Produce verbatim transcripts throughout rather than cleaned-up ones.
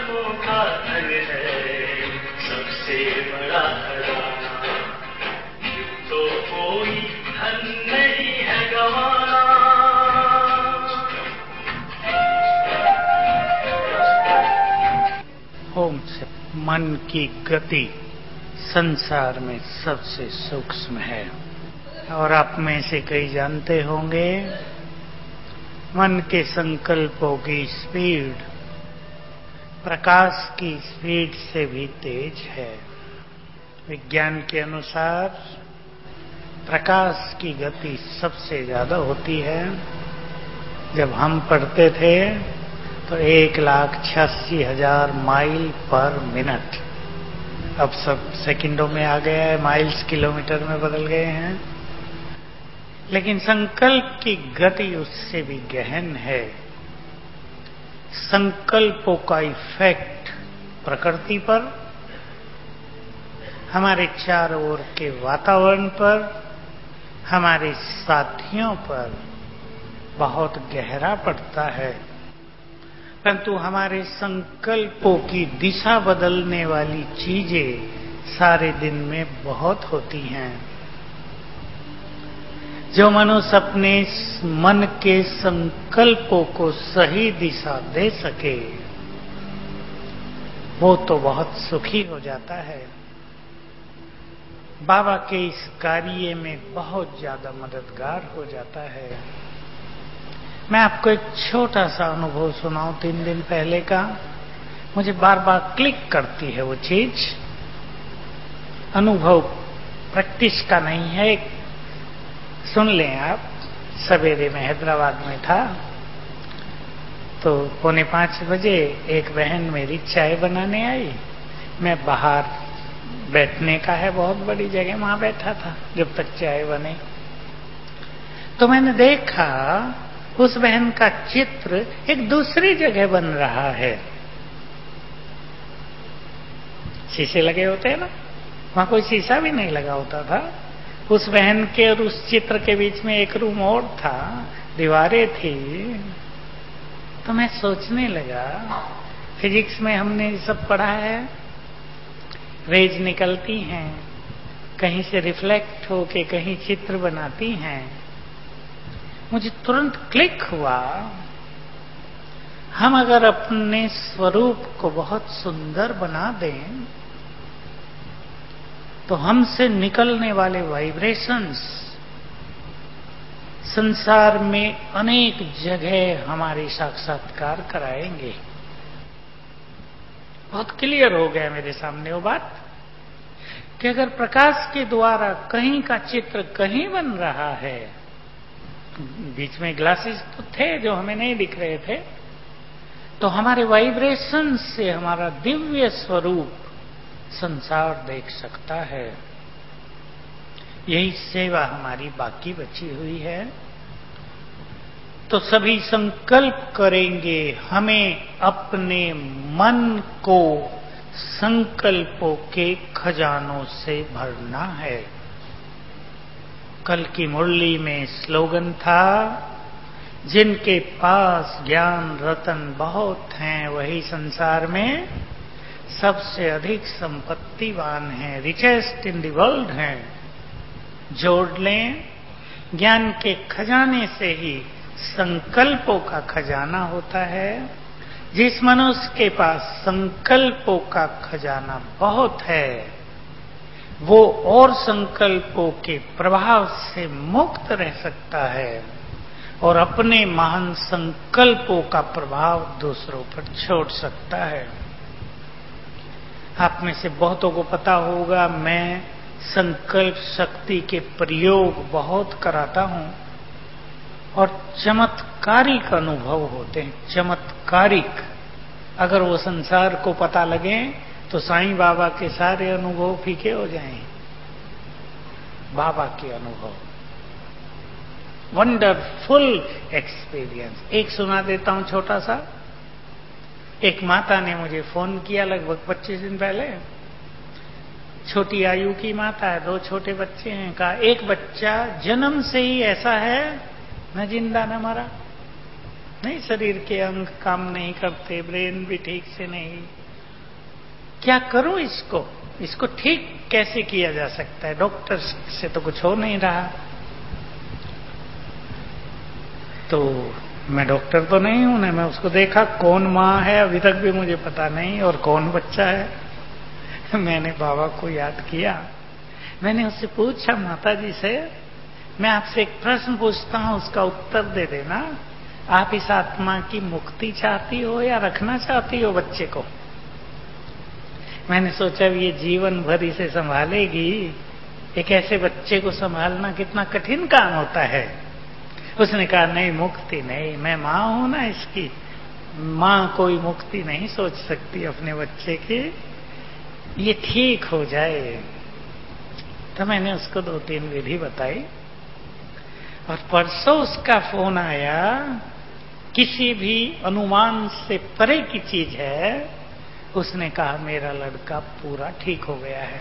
जन्मों का धन है सबसे बड़ा खजाना, यूं तो कोई धन नहीं है गंवाना। ओम से मन की गति संसार में सबसे सूक्ष्म है, और आप में से कई जानते होंगे मन के संकल्पों की स्पीड प्रकाश की स्पीड से भी तेज है। विज्ञान के अनुसार प्रकाश की गति सबसे ज्यादा होती है। जब हम पढ़ते थे तो एक लाख छियासी हजार माइल पर मिनट, अब सब सेकंडों में आ गया है, माइल्स किलोमीटर में बदल गए हैं। लेकिन संकल्प की गति उससे भी गहन है। संकल्पों का इफेक्ट प्रकृति पर, हमारे चारों ओर के वातावरण पर, हमारे साथियों पर बहुत गहरा पड़ता है। परंतु हमारे संकल्पों की दिशा बदलने वाली चीजें सारे दिन में बहुत होती हैं। जो मनुष्य अपने मन के संकल्पों को सही दिशा दे सके वो तो बहुत सुखी हो जाता है। बाबा के इस कार्य में बहुत ज्यादा मददगार हो जाता है। मैं आपको एक छोटा सा अनुभव सुनाऊं तीन दिन पहले का। मुझे बार बार क्लिक करती है वो चीज। अनुभव प्रैक्टिस का नहीं है, सुन लें आप। सवेरे में हैदराबाद में था तो पौने पांच बजे एक बहन मेरी चाय बनाने आई। मैं बाहर बैठने का है बहुत बड़ी जगह, वहां बैठा था जब तक चाय बने। तो मैंने देखा उस बहन का चित्र एक दूसरी जगह बन रहा है। शीशे लगे होते हैं ना, वहां कोई शीशा भी नहीं लगा होता था। उस बहन के और उस चित्र के बीच में एक रूम और था, दीवारें थी। तो मैं सोचने लगा, फिजिक्स में हमने सब पढ़ा है, रेज निकलती हैं, कहीं से रिफ्लेक्ट होके कहीं चित्र बनाती हैं। मुझे तुरंत क्लिक हुआ, हम अगर अपने स्वरूप को बहुत सुंदर बना दें तो हमसे निकलने वाले वाइब्रेशंस संसार में अनेक जगह हमारी साक्षात्कार कराएंगे। बहुत क्लियर हो गया मेरे सामने वो बात कि अगर प्रकाश के द्वारा कहीं का चित्र कहीं बन रहा है, बीच में ग्लासेस तो थे जो हमें नहीं दिख रहे थे, तो हमारे वाइब्रेशन से हमारा दिव्य स्वरूप संसार देख सकता है। यही सेवा हमारी बाकी बची हुई है। तो सभी संकल्प करेंगे हमें अपने मन को संकल्पों के खजानों से भरना है। कल की मुरली में स्लोगन था, जिनके पास ज्ञान रतन बहुत हैं वही संसार में सबसे अधिक संपत्तिवान है, रिचेस्ट इन द वर्ल्ड हैं। जोड़ लें, ज्ञान के खजाने से ही संकल्पों का खजाना होता है। जिस मनुष्य के पास संकल्पों का खजाना बहुत है वो और संकल्पों के प्रभाव से मुक्त रह सकता है और अपने महान संकल्पों का प्रभाव दूसरों पर छोड़ सकता है। आप में से बहुतों को पता होगा, मैं संकल्प शक्ति के प्रयोग बहुत कराता हूं और चमत्कारिक अनुभव होते हैं। चमत्कारिक, अगर वो संसार को पता लगे तो साईं बाबा के सारे अनुभव फीके हो जाएं। बाबा के अनुभव, वंडरफुल एक्सपीरियंस। एक सुना देता हूं छोटा सा। एक माता ने मुझे फोन किया लगभग पच्चीस दिन पहले। छोटी आयु की माता है, दो छोटे बच्चे हैं। कहा एक बच्चा जन्म से ही ऐसा है, न जिंदा न मरा। नहीं, शरीर के अंग काम नहीं करते, ब्रेन भी ठीक से नहीं। क्या करूं इसको? इसको ठीक कैसे किया जा सकता है? डॉक्टर से तो कुछ हो नहीं रहा। तो मैं डॉक्टर तो नहीं हूं ना, मैं उसको देखा कौन माँ है अभी तक भी मुझे पता नहीं, और कौन बच्चा है। मैंने बाबा को याद किया, मैंने उससे पूछा, माता जी से, मैं आपसे एक प्रश्न पूछता हूं, उसका उत्तर दे देना। आप इस आत्मा की मुक्ति चाहती हो या रखना चाहती हो बच्चे को? मैंने सोचा ये जीवन भर इसे संभालेगी, एक ऐसे बच्चे को संभालना कितना कठिन काम होता है। उसने कहा नहीं, मुक्ति नहीं, मैं माँ हूं ना इसकी, माँ कोई मुक्ति नहीं सोच सकती अपने बच्चे की, ये ठीक हो जाए। तो मैंने उसको दो तीन विधि बताई, और परसों उसका फोन आया, किसी भी अनुमान से परे की चीज है। उसने कहा मेरा लड़का पूरा ठीक हो गया है।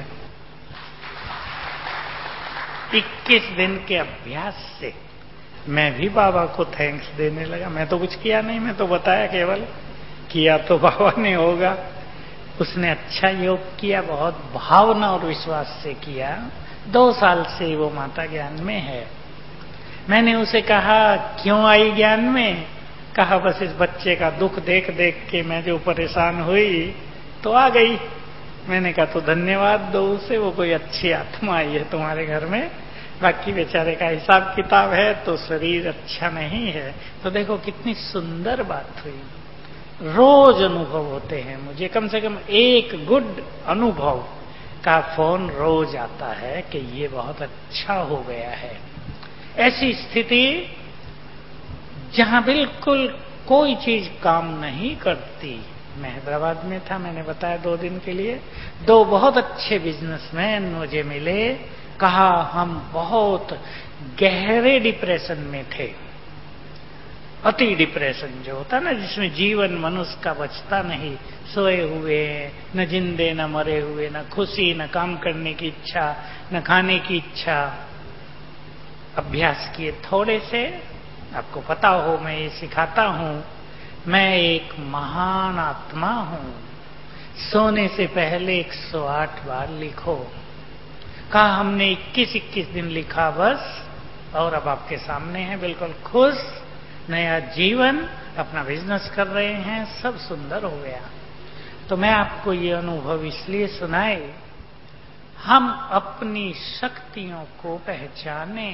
इक्कीस दिन के अभ्यास से मैं भी बाबा को थैंक्स देने लगा। मैं तो कुछ किया नहीं, मैं तो बताया केवल, किया तो बाबा ने होगा। उसने अच्छा योग किया, बहुत भावना और विश्वास से किया। दो साल से वो माता ज्ञान में है। मैंने उसे कहा क्यों आई ज्ञान में? कहा बस इस बच्चे का दुख देख देख के मैं जो परेशान हुई तो आ गई। मैंने कहा तो धन्यवाद दो उसे, वो कोई अच्छी आत्मा आई है तुम्हारे घर में, बाकी बेचारे का हिसाब किताब है तो शरीर अच्छा नहीं है। तो देखो कितनी सुंदर बात हुई। रोज अनुभव होते हैं मुझे, कम से कम एक गुड अनुभव का फोन रोज आता है कि ये बहुत अच्छा हो गया है। ऐसी स्थिति जहां बिल्कुल कोई चीज काम नहीं करती। मैं हैदराबाद में था, मैंने बताया दो दिन के लिए, दो बहुत अच्छे बिजनेसमैन मुझे मिले। कहा हम बहुत गहरे डिप्रेशन में थे, अति डिप्रेशन जो होता ना, जिसमें जीवन मनुष्य का बचता नहीं, सोए हुए, न जिंदे न मरे हुए, न खुशी, न काम करने की इच्छा, न खाने की इच्छा। अभ्यास किए थोड़े से, आपको पता हो मैं ये सिखाता हूं, मैं एक महान आत्मा हूं, सोने से पहले एक सौ आठ बार लिखो। कहा हमने इक्कीस इक्कीस दिन लिखा बस, और अब आपके सामने है बिल्कुल खुश, नया जीवन, अपना बिजनेस कर रहे हैं, सब सुंदर हो गया। तो मैं आपको ये अनुभव इसलिए सुनाए, हम अपनी शक्तियों को पहचाने।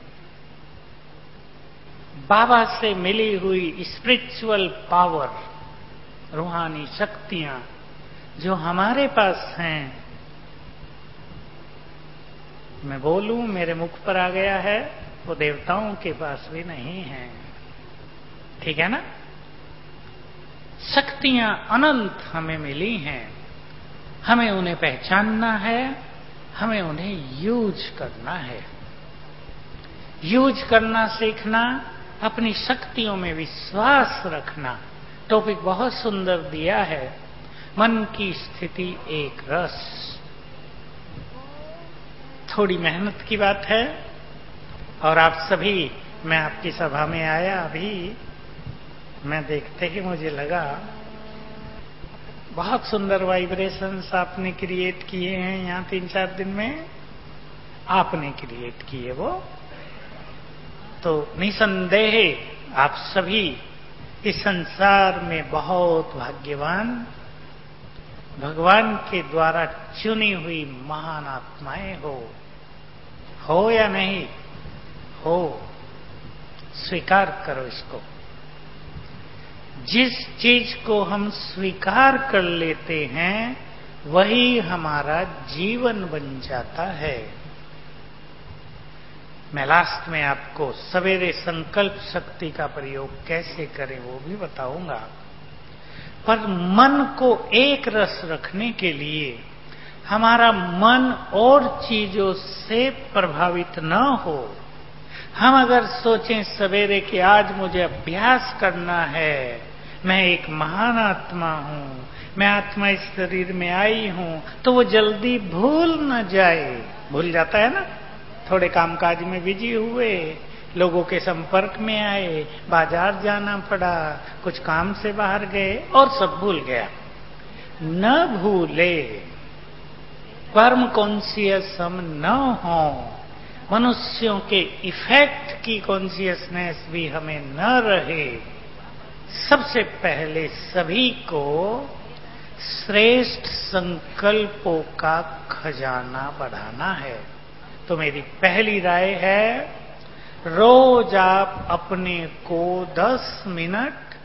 बाबा से मिली हुई स्पिरिचुअल पावर, रूहानी शक्तियां जो हमारे पास हैं, मैं बोलूं मेरे मुख पर आ गया है, वो देवताओं के पास भी नहीं है। ठीक है ना? शक्तियां अनंत हमें मिली हैं, हमें उन्हें पहचानना है, हमें उन्हें यूज करना है। यूज करना सीखना, अपनी शक्तियों में विश्वास रखना। टॉपिक बहुत सुंदर दिया है, मन की स्थिति एक रस। थोड़ी मेहनत की बात है, और आप सभी, मैं आपकी सभा में आया अभी, मैं देखते ही मुझे लगा बहुत सुंदर वाइब्रेशंस आपने क्रिएट किए हैं यहां तीन चार दिन में, आपने क्रिएट किए वो। तो निसंदेह आप सभी इस संसार में बहुत भाग्यवान, भगवान के द्वारा चुनी हुई महान आत्माएं हो। हो या नहीं हो, स्वीकार करो इसको। जिस चीज को हम स्वीकार कर लेते हैं वही हमारा जीवन बन जाता है। मैं लास्ट में आपको सवेरे संकल्प शक्ति का प्रयोग कैसे करें वो भी बताऊंगा। पर मन को एक रस रखने के लिए हमारा मन और चीजों से प्रभावित न हो। हम अगर सोचें सवेरे कि आज मुझे अभ्यास करना है, मैं एक महान आत्मा हूं, मैं आत्मा इस शरीर में आई हूं, तो वो जल्दी भूल न जाए। भूल जाता है ना, थोड़े कामकाज में बिजी हुए, लोगों के संपर्क में आए, बाजार जाना पड़ा, कुछ काम से बाहर गए और सब भूल गया। न भूले, परम कॉन्शियस हम न हो, मनुष्यों के इफेक्ट की कॉन्शियसनेस भी हमें न रहे। सबसे पहले सभी को श्रेष्ठ संकल्पों का खजाना बढ़ाना है। तो मेरी पहली राय है, रोज आप अपने को दस मिनट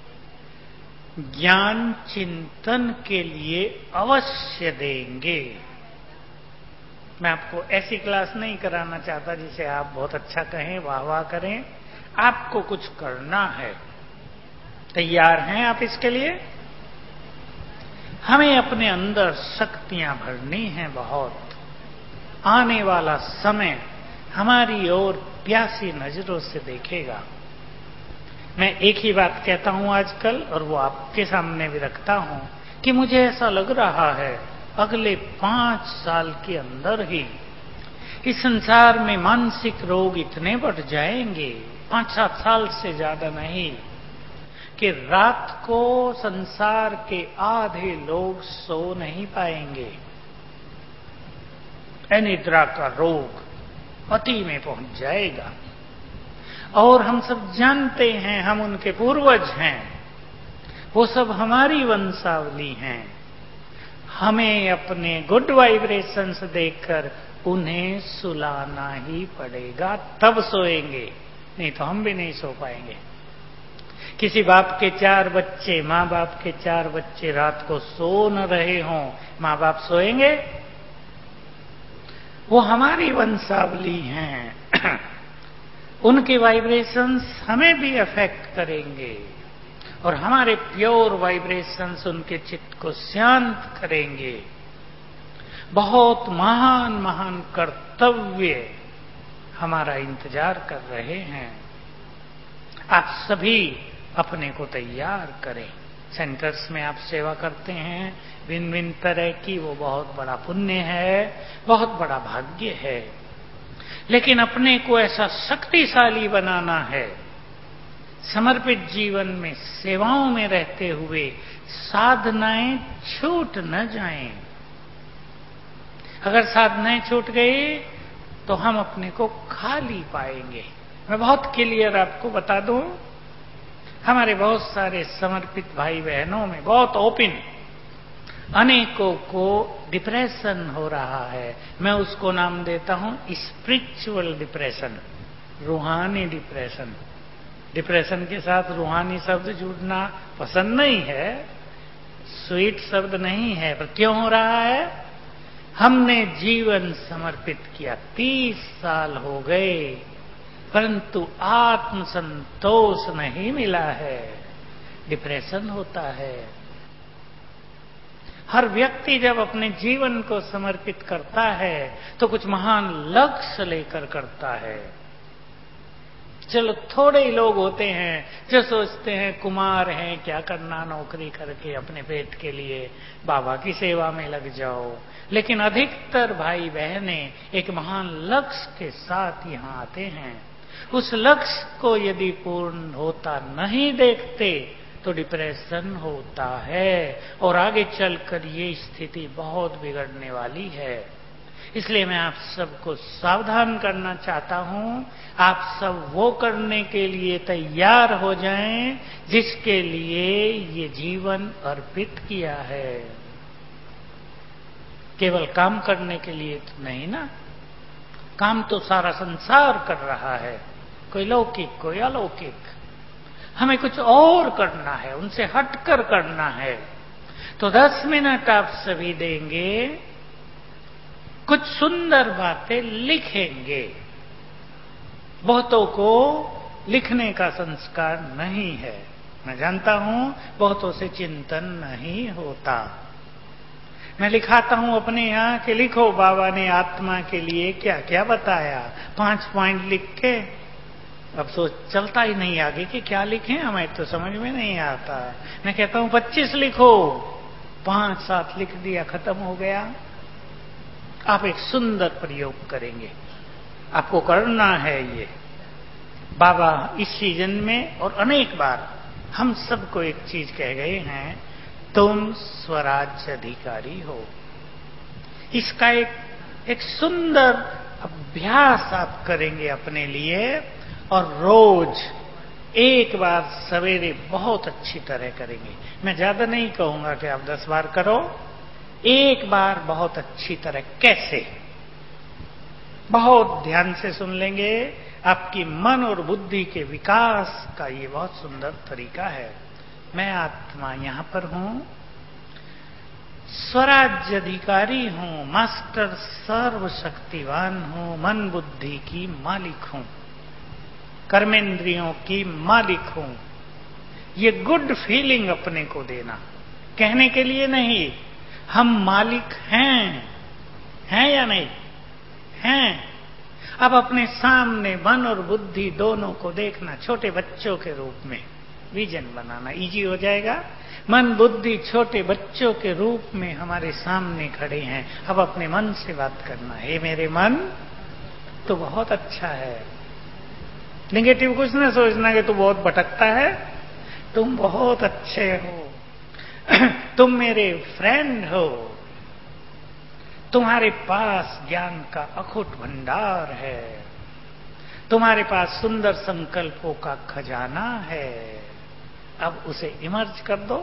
ज्ञान चिंतन के लिए अवश्य देंगे। मैं आपको ऐसी क्लास नहीं कराना चाहता जिसे आप बहुत अच्छा कहें, वाह वाह करें। आपको कुछ करना है। तैयार हैं आप इसके लिए? हमें अपने अंदर शक्तियां भरनी हैं बहुत। आने वाला समय हमारी ओर प्यासी नजरों से देखेगा। मैं एक ही बात कहता हूं आजकल, और वो आपके सामने भी रखता हूं कि मुझे ऐसा लग रहा है अगले पांच साल के अंदर ही इस संसार में मानसिक रोग इतने बढ़ जाएंगे, पांच सात साल से ज्यादा नहीं, कि रात को संसार के आधे लोग सो नहीं पाएंगे। अनिद्रा का रोग अति में पहुंच जाएगा। और हम सब जानते हैं, हम उनके पूर्वज हैं, वो सब हमारी वंशावली हैं। हमें अपने गुड वाइब्रेशंस देकर उन्हें सुलाना ही पड़ेगा, तब सोएंगे, नहीं तो हम भी नहीं सो पाएंगे। किसी बाप के चार बच्चे, माँ बाप के चार बच्चे रात को सो न रहे हों, माँ बाप सोएंगे? वो हमारी वंशावली हैं। उनके वाइब्रेशंस हमें भी अफेक्ट करेंगे और हमारे प्योर वाइब्रेशंस उनके चित्त को शांत करेंगे। बहुत महान महान कर्तव्य हमारा इंतजार कर रहे हैं। आप सभी अपने को तैयार करें। सेंटर्स में आप सेवा करते हैं भिन्न भिन्न तरह की, वो बहुत बड़ा पुण्य है, बहुत बड़ा भाग्य है। लेकिन अपने को ऐसा शक्तिशाली बनाना है, समर्पित जीवन में सेवाओं में रहते हुए साधनाएं छूट न जाएं। अगर साधनाएं छूट गई तो हम अपने को खाली पाएंगे। मैं बहुत क्लियर आपको बता दूं, हमारे बहुत सारे समर्पित भाई बहनों में बहुत ओपन, अनेकों को डिप्रेशन हो रहा है। मैं उसको नाम देता हूं स्पिरिचुअल डिप्रेशन, रूहानी डिप्रेशन। डिप्रेशन के साथ रूहानी शब्द जुड़ना पसंद नहीं है, स्वीट शब्द नहीं है, पर क्यों हो रहा है? हमने जीवन समर्पित किया, तीस साल हो गए, परंतु आत्म संतोष नहीं मिला है, डिप्रेशन होता है। हर व्यक्ति जब अपने जीवन को समर्पित करता है तो कुछ महान लक्ष्य लेकर करता है। चलो थोड़े ही लोग होते हैं जो सोचते हैं कुमार हैं, क्या करना नौकरी करके अपने पेट के लिए, बाबा की सेवा में लग जाओ। लेकिन अधिकतर भाई बहने एक महान लक्ष्य के साथ यहां आते हैं। उस लक्ष्य को यदि पूर्ण होता नहीं देखते तो डिप्रेशन होता है और आगे चलकर ये स्थिति बहुत बिगड़ने वाली है। इसलिए मैं आप सबको सावधान करना चाहता हूं, आप सब वो करने के लिए तैयार हो जाएं जिसके लिए ये जीवन अर्पित किया है। केवल काम करने के लिए तो नहीं ना, काम तो सारा संसार कर रहा है, कोई लौकिक कोई अलौकिक। हमें कुछ और करना है, उनसे हटकर करना है। तो दस मिनट आप सभी देंगे, कुछ सुंदर बातें लिखेंगे। बहुतों को लिखने का संस्कार नहीं है, मैं जानता हूं, बहुतों से चिंतन नहीं होता। मैं लिखाता हूं अपने यहां कि लिखो बाबा ने आत्मा के लिए क्या क्या बताया, पांच पॉइंट लिख के। अब सोच चलता ही नहीं आगे कि क्या लिखें, हमें तो समझ में नहीं आता। मैं कहता हूं पच्चीस लिखो, पांच सात लिख दिया, खत्म हो गया। आप एक सुंदर प्रयोग करेंगे, आपको करना है ये। बाबा इस सीजन में और अनेक बार हम सबको एक चीज कह गए हैं, तुम स्वराज्य अधिकारी हो। इसका एक एक सुंदर अभ्यास आप करेंगे अपने लिए, और रोज एक बार सवेरे बहुत अच्छी तरह करेंगे। मैं ज्यादा नहीं कहूंगा कि आप दस बार करो, एक बार बहुत अच्छी तरह। कैसे? बहुत ध्यान से सुन लेंगे। आपकी मन और बुद्धि के विकास का ये बहुत सुंदर तरीका है। मैं आत्मा यहां पर हूं, स्वराज्य अधिकारी हूं, मास्टर सर्वशक्तिवान हूं, मन बुद्धि की मालिक हूं, कर्मेंद्रियों की मालिक हूं। ये गुड फीलिंग अपने को देना, कहने के लिए नहीं, हम मालिक हैं। हैं या नहीं हैं? अब अपने सामने मन और बुद्धि दोनों को देखना, छोटे बच्चों के रूप में विजन बनाना इजी हो जाएगा। मन बुद्धि छोटे बच्चों के रूप में हमारे सामने खड़े हैं। अब अपने मन से बात करना, हे मेरे मन, तो बहुत अच्छा है। नेगेटिव कुछ ना सोचना कि तू बहुत भटकता है, तुम बहुत अच्छे हो, तुम मेरे फ्रेंड हो, तुम्हारे पास ज्ञान का अखुट भंडार है, तुम्हारे पास सुंदर संकल्पों का खजाना है। अब उसे इमर्ज कर दो,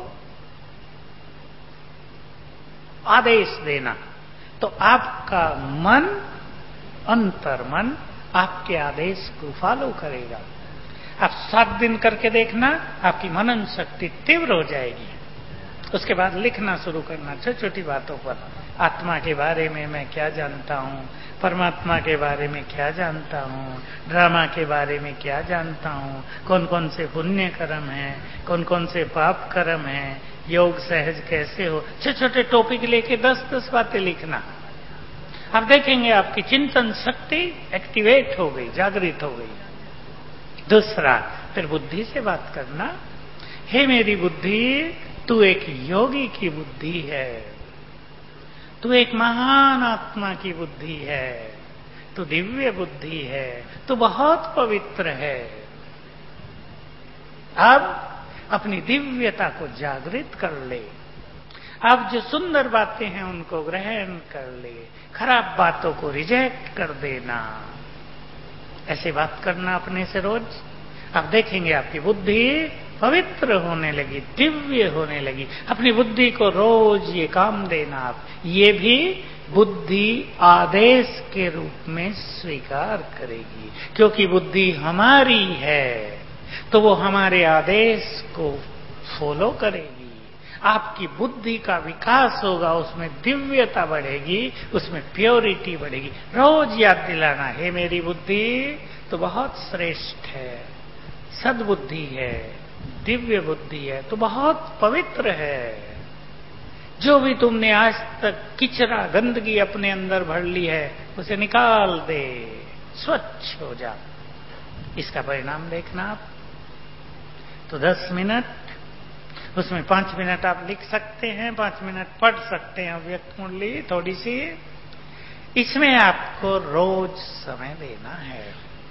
आदेश देना, तो आपका मन, अंतर्मन आपके आदेश को फॉलो करेगा। आप सात दिन करके देखना, आपकी मनन शक्ति तीव्र हो जाएगी। उसके बाद लिखना शुरू करना छोटी छोटी बातों पर, आत्मा के बारे में मैं क्या जानता हूं, परमात्मा के बारे में क्या जानता हूं, ड्रामा के बारे में क्या जानता हूं, कौन कौन से पुण्य कर्म हैं, कौन कौन से पाप कर्म हैं, योग सहज कैसे हो। छोटे छोटे टॉपिक लेके दस दस बातें लिखना। आप देखेंगे आपकी चिंतन शक्ति एक्टिवेट हो गई, जागृत हो गई। दूसरा, फिर बुद्धि से बात करना, हे मेरी बुद्धि, तू एक योगी की बुद्धि है, तू एक महान आत्मा की बुद्धि है, तू दिव्य बुद्धि है, तू बहुत पवित्र है। अब अपनी दिव्यता को जागृत कर ले। अब जो सुंदर बातें हैं उनको ग्रहण कर ले, खराब बातों को रिजेक्ट कर देना। ऐसे बात करना अपने से रोज। आप देखेंगे आपकी बुद्धि पवित्र होने लगी, दिव्य होने लगी। अपनी बुद्धि को रोज ये काम देना आप, ये भी बुद्धि आदेश के रूप में स्वीकार करेगी, क्योंकि बुद्धि हमारी है तो वो हमारे आदेश को फॉलो करेगी। आपकी बुद्धि का विकास होगा, उसमें दिव्यता बढ़ेगी, उसमें प्योरिटी बढ़ेगी। रोज याद दिलाना, हे मेरी बुद्धि तो बहुत श्रेष्ठ है, सद्बुद्धि है, दिव्य बुद्धि है, तो बहुत पवित्र है। जो भी तुमने आज तक किचरा गंदगी अपने अंदर भर ली है उसे निकाल दे, स्वच्छ हो जा। इसका परिणाम देखना आप। तो दस मिनट, उसमें पांच मिनट आप लिख सकते हैं, पांच मिनट पढ़ सकते हैं अव्यक्त मुरली थोड़ी सी। इसमें आपको रोज समय देना है।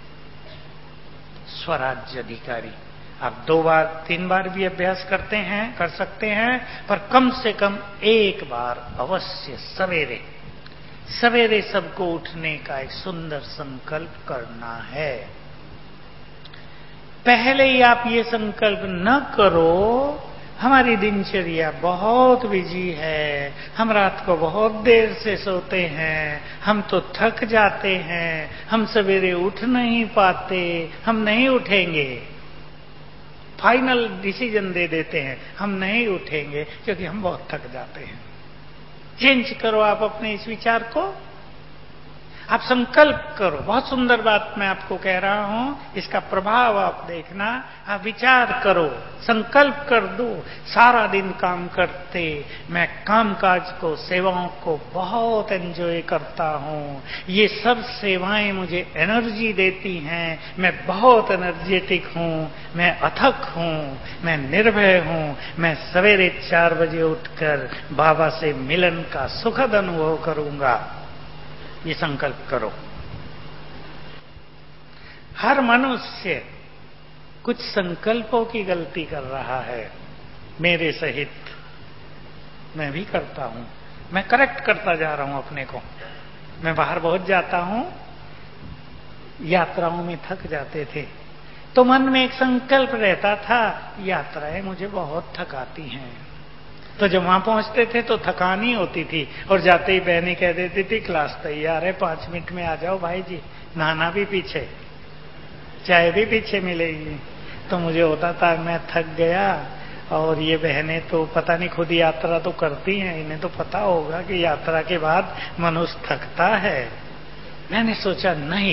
स्वराज्य अधिकारी आप दो बार तीन बार भी अभ्यास करते हैं, कर सकते हैं, पर कम से कम एक बार अवश्य सवेरे सवेरे सबको उठने का एक सुंदर संकल्प करना है। पहले ही आप ये संकल्प न करो, हमारी दिनचर्या बहुत बिजी है, हम रात को बहुत देर से सोते हैं, हम तो थक जाते हैं, हम सवेरे उठ नहीं पाते, हम नहीं उठेंगे। फाइनल डिसीजन दे देते हैं, हम नहीं उठेंगे क्योंकि हम बहुत थक जाते हैं। चेंज करो आप अपने इस विचार को, आप संकल्प करो। बहुत सुंदर बात मैं आपको कह रहा हूं, इसका प्रभाव आप देखना। आप विचार करो, संकल्प कर दो, सारा दिन काम करते मैं कामकाज को, सेवाओं को बहुत एंजॉय करता हूं, ये सब सेवाएं मुझे एनर्जी देती हैं, मैं बहुत एनर्जेटिक हूं, मैं अथक हूं, मैं निर्भय हूं, मैं सवेरे चार बजे उठकर बाबा से मिलन का सुखद अनुभव करूंगा। ये संकल्प करो। हर मनुष्य कुछ संकल्पों की गलती कर रहा है मेरे सहित। मैं भी करता हूं, मैं करेक्ट करता जा रहा हूं अपने को। मैं बाहर बहुत जाता हूं, यात्राओं में थक जाते थे तो मन में एक संकल्प रहता था, यात्राएं मुझे बहुत थकाती हैं। तो जब वहां पहुंचते थे तो थकान ही होती थी, और जाते ही बहनें कह देती थी क्लास तैयार है, पांच मिनट में आ जाओ भाई जी, नहाना भी पीछे, चाय भी पीछे मिलेगी। तो मुझे होता था मैं थक गया, और ये बहनें तो पता नहीं खुद यात्रा तो करती हैं, इन्हें तो पता होगा कि यात्रा के बाद मनुष्य थकता है। मैंने सोचा नहीं,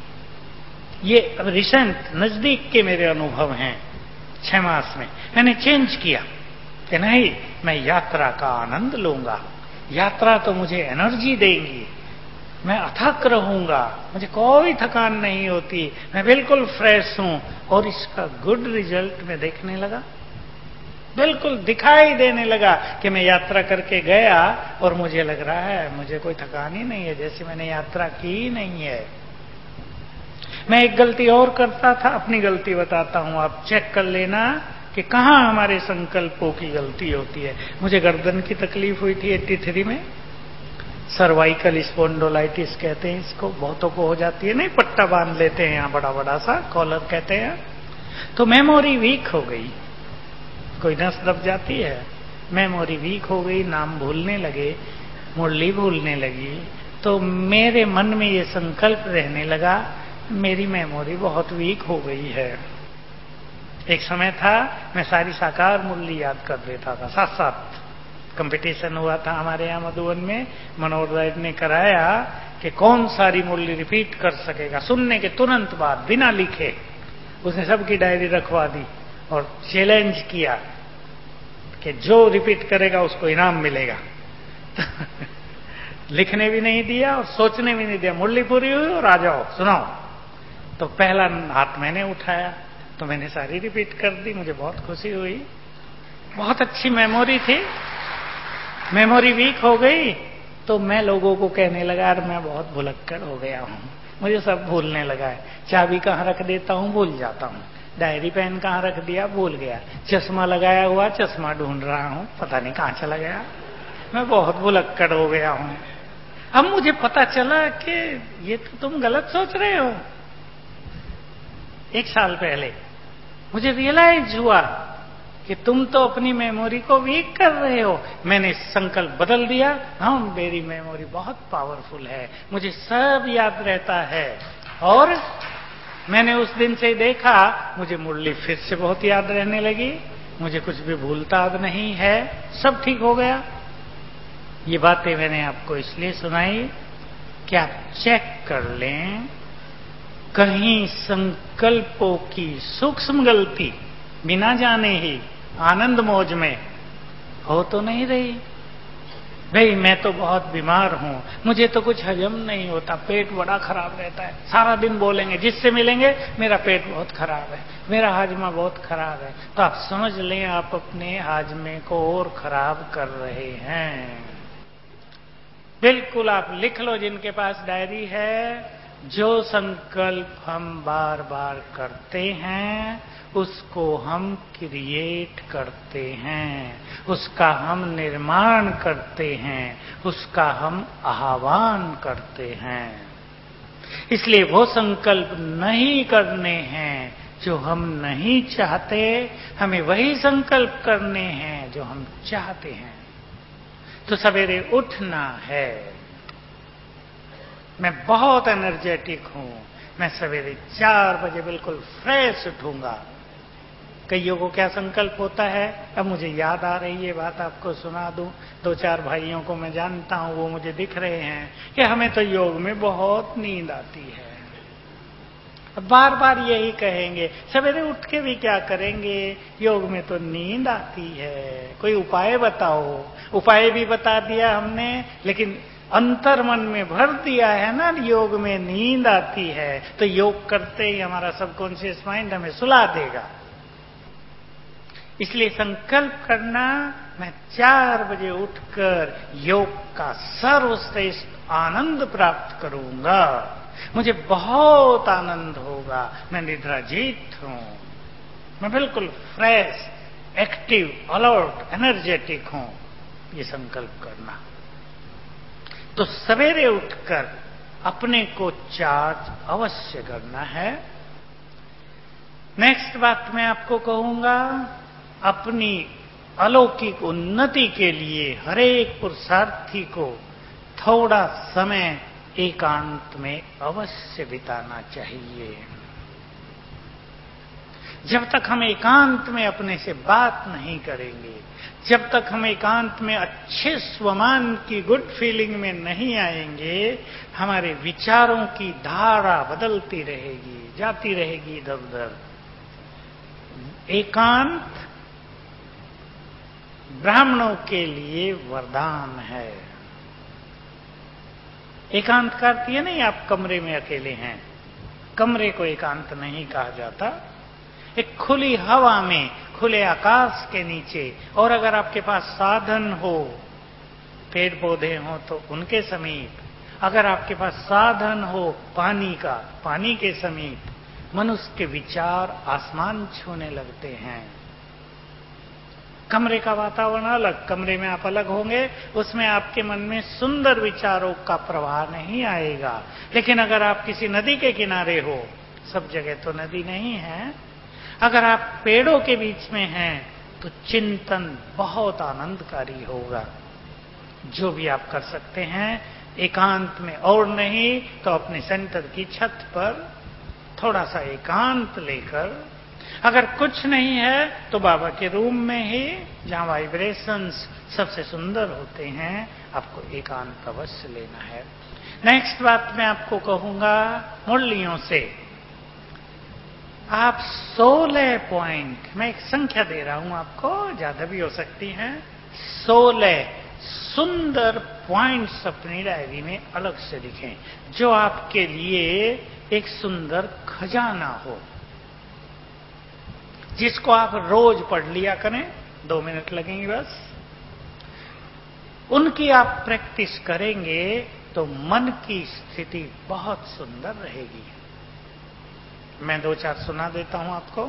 ये रिसेंट नजदीक के मेरे अनुभव हैं छह मास में। मैंने चेंज किया कि नहीं, मैं यात्रा का आनंद लूंगा, यात्रा तो मुझे एनर्जी देंगी, मैं अथक रहूंगा, मुझे कोई थकान नहीं होती, मैं बिल्कुल फ्रेश हूं। और इसका गुड रिजल्ट मैं देखने लगा, बिल्कुल दिखाई देने लगा कि मैं यात्रा करके गया और मुझे लग रहा है मुझे कोई थकान ही नहीं है, जैसे मैंने यात्रा की ही नहीं है। मैं एक गलती और करता था, अपनी गलती बताता हूं, आप चेक कर लेना कि कहां हमारे संकल्पों की गलती होती है। मुझे गर्दन की तकलीफ हुई थी तिरासी में, सर्वाइकल स्पॉन्डोलाइटिस कहते हैं इसको, बहुतों को हो जाती है, नहीं पट्टा बांध लेते हैं यहाँ बड़ा बड़ा सा, कॉलर कहते हैं। तो मेमोरी वीक हो गई, कोई नस दब जाती है, मेमोरी वीक हो गई, नाम भूलने लगे, मुरली भूलने लगी। तो मेरे मन में ये संकल्प रहने लगा, मेरी मेमोरी बहुत वीक हो गई है। एक समय था मैं सारी साकार मुरली याद कर लेता था, साथ साथ कंपटीशन हुआ था हमारे यहाँ मधुबन में, मनोहर ने कराया कि कौन सारी मुरली रिपीट कर सकेगा सुनने के तुरंत बाद बिना लिखे। उसने सबकी डायरी रखवा दी और चैलेंज किया कि जो रिपीट करेगा उसको इनाम मिलेगा। लिखने भी नहीं दिया और सोचने भी नहीं दिया, मुरली पूरी हुई और आ जाओ सुनाओ। तो पहला हाथ मैंने उठाया तो मैंने सारी रिपीट कर दी, मुझे बहुत खुशी हुई, बहुत अच्छी मेमोरी थी। मेमोरी वीक हो गई तो मैं लोगों को कहने लगा, यार मैं बहुत भुलक्कड़ हो गया हूं, मुझे सब भूलने लगा है, चाबी कहां रख देता हूं भूल जाता हूं, डायरी पेन कहां रख दिया भूल गया, चश्मा लगाया हुआ चश्मा ढूंढ रहा हूं पता नहीं कहां चला गया, मैं बहुत भुलक्कड़ हो गया हूं। अब मुझे पता चला कि ये तो तुम गलत सोच रहे हो। एक साल पहले मुझे रियलाइज हुआ कि तुम तो अपनी मेमोरी को वीक कर रहे हो। मैंने संकल्प बदल दिया, हाँ मेरी मेमोरी बहुत पावरफुल है, मुझे सब याद रहता है। और मैंने उस दिन से देखा मुझे मुरली फिर से बहुत याद रहने लगी, मुझे कुछ भी भूलता अब नहीं है, सब ठीक हो गया। ये बातें मैंने आपको इसलिए सुनाई कि आप चेक कर लें कहीं संकल्पों की सूक्ष्म गलती बिना जाने ही आनंद मौज में हो तो नहीं रही। भाई मैं तो बहुत बीमार हूं, मुझे तो कुछ हजम नहीं होता, पेट बड़ा खराब रहता है, सारा दिन बोलेंगे जिससे मिलेंगे मेरा पेट बहुत खराब है, मेरा हाजमा बहुत खराब है। तो आप समझ लें आप अपने हाजमे को और खराब कर रहे हैं। बिल्कुल आप लिख लो जिनके पास डायरी है, जो संकल्प हम बार बार करते हैं उसको हम क्रिएट करते हैं, उसका हम निर्माण करते हैं, उसका हम आह्वान करते हैं। इसलिए वो संकल्प नहीं करने हैं जो हम नहीं चाहते, हमें वही संकल्प करने हैं जो हम चाहते हैं। तो सवेरे उठना है, मैं बहुत एनर्जेटिक हूं, मैं सवेरे चार बजे बिल्कुल फ्रेश उठूंगा। कईयों को क्या संकल्प होता है, अब मुझे याद आ रही है बात आपको सुना दूं। दो चार भाइयों को मैं जानता हूं, वो मुझे दिख रहे हैं कि हमें तो योग में बहुत नींद आती है। अब बार बार यही कहेंगे, सवेरे उठ के भी क्या करेंगे, योग में तो नींद आती है, कोई उपाय बताओ। उपाय भी बता दिया हमने, लेकिन अंतर मन में भर दिया है ना, योग में नींद आती है, तो योग करते ही हमारा सबकॉन्शियस माइंड हमें सुला देगा। इसलिए संकल्प करना, मैं चार बजे उठकर योग का सर्वश्रेष्ठ आनंद प्राप्त करूंगा, मुझे बहुत आनंद होगा, मैं निद्राजीत हूं। मैं बिल्कुल फ्रेश, एक्टिव, अलर्ट, एनर्जेटिक हूं, ये संकल्प करना। तो सवेरे उठकर अपने को चार्ज अवश्य करना है। नेक्स्ट बात मैं आपको कहूंगा, अपनी अलौकिक उन्नति के लिए हरेक पुरुषार्थी को थोड़ा समय एकांत में अवश्य बिताना चाहिए। जब तक हम एकांत में अपने से बात नहीं करेंगे, जब तक हम एकांत में अच्छे स्वमान की गुड फीलिंग में नहीं आएंगे, हमारे विचारों की धारा बदलती रहेगी, जाती रहेगी इधर उधर। एकांत ब्राह्मणों के लिए वरदान है। एकांत का अर्थ ये नहीं आप कमरे में अकेले हैं, कमरे को एकांत नहीं कहा जाता। एक खुली हवा में, खुले आकाश के नीचे, और अगर आपके पास साधन हो, पेड़ पौधे हो तो उनके समीप, अगर आपके पास साधन हो पानी का, पानी के समीप, मनुष्य के विचार आसमान छूने लगते हैं। कमरे का वातावरण अलग, कमरे में आप अलग होंगे, उसमें आपके मन में सुंदर विचारों का प्रवाह नहीं आएगा। लेकिन अगर आप किसी नदी के किनारे हो, सब जगह तो नदी नहीं है, अगर आप पेड़ों के बीच में हैं तो चिंतन बहुत आनंदकारी होगा। जो भी आप कर सकते हैं एकांत में, और नहीं तो अपने सेंटर की छत पर थोड़ा सा एकांत लेकर, अगर कुछ नहीं है तो बाबा के रूम में ही, जहां वाइब्रेशंस सबसे सुंदर होते हैं, आपको एकांत अवश्य लेना है। नेक्स्ट बात मैं आपको कहूंगा, मुरलियों से आप सोलह पॉइंट, मैं एक संख्या दे रहा हूं आपको, ज्यादा भी हो सकती है, सोलह सुंदर पॉइंट्स अपनी डायरी में अलग से लिखें, जो आपके लिए एक सुंदर खजाना हो, जिसको आप रोज पढ़ लिया करें, दो मिनट लगेंगे बस। उनकी आप प्रैक्टिस करेंगे तो मन की स्थिति बहुत सुंदर रहेगी। मैं दो चार सुना देता हूं आपको।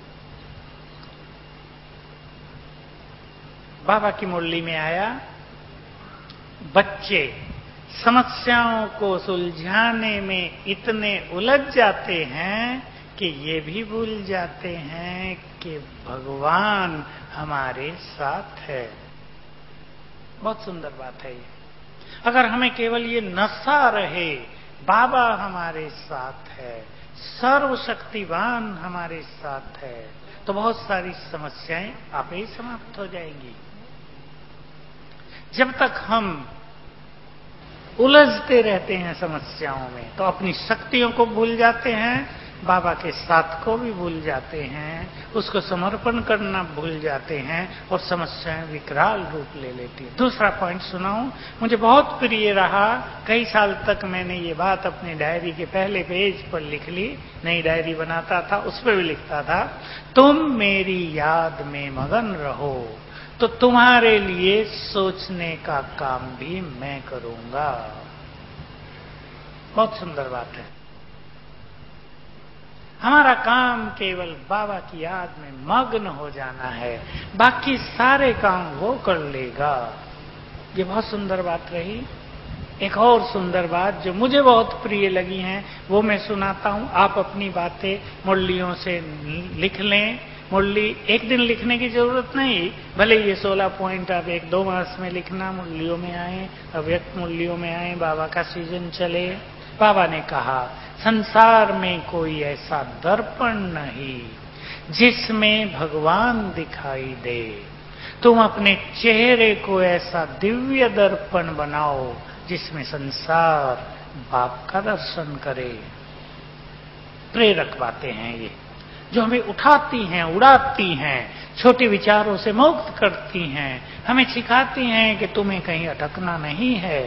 बाबा की मुरली में आया, बच्चे समस्याओं को सुलझाने में इतने उलझ जाते हैं कि ये भी भूल जाते हैं कि भगवान हमारे साथ है। बहुत सुंदर बात है ये। अगर हमें केवल ये नशा रहे, बाबा हमारे साथ है, सर्वशक्तिवान हमारे साथ है, तो बहुत सारी समस्याएं आप ही समाप्त हो जाएंगी। जब तक हम उलझते रहते हैं समस्याओं में, तो अपनी शक्तियों को भूल जाते हैं, बाबा के साथ को भी भूल जाते हैं, उसको समर्पण करना भूल जाते हैं, और समस्याएं विकराल रूप ले लेती है। दूसरा पॉइंट सुनाऊं, मुझे बहुत प्रिय रहा, कई साल तक मैंने ये बात अपनी डायरी के पहले पेज पर लिख ली, नई डायरी बनाता था उस पर भी लिखता था, तुम मेरी याद में मगन रहो तो तुम्हारे लिए सोचने का काम भी मैं करूंगा। बहुत सुंदर बात है। हमारा काम केवल बाबा की याद में मग्न हो जाना है, बाकी सारे काम वो कर लेगा। ये बहुत सुंदर बात रही। एक और सुंदर बात जो मुझे बहुत प्रिय लगी है, वो मैं सुनाता हूं। आप अपनी बातें मुरलियों से लिख लें। मुरली एक दिन लिखने की जरूरत नहीं, भले ये सोलह पॉइंट आप एक दो मास में लिखना, मुरलियों में आए, अव्यक्त मुरलियों में आए, बाबा का सीजन चले। बाबा ने कहा, संसार में कोई ऐसा दर्पण नहीं जिसमें भगवान दिखाई दे। तुम अपने चेहरे को ऐसा दिव्य दर्पण बनाओ जिसमें संसार बाप का दर्शन करे। प्रेरक बातें हैं ये, जो हमें उठाती हैं, उड़ाती हैं, छोटे विचारों से मुक्त करती हैं, हमें सिखाती हैं कि तुम्हें कहीं अटकना नहीं है।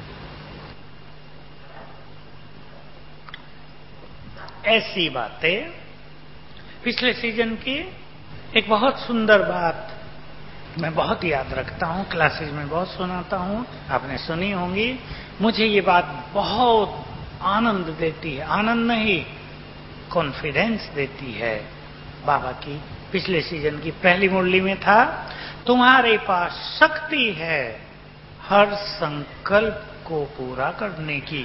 ऐसी बातें पिछले सीजन की एक बहुत सुंदर बात मैं बहुत याद रखता हूं, क्लासेज में बहुत सुनाता हूं, आपने सुनी होंगी। मुझे ये बात बहुत आनंद देती है, आनंद नहीं कॉन्फिडेंस देती है। बाबा की पिछले सीजन की पहली मुरली में था, तुम्हारे पास शक्ति है हर संकल्प को पूरा करने की।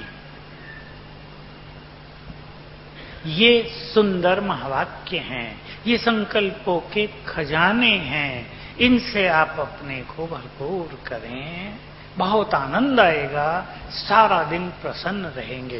ये सुंदर महावाक्य हैं, ये संकल्पों के खजाने हैं, इनसे आप अपने को भरपूर करें, बहुत आनंद आएगा, सारा दिन प्रसन्न रहेंगे।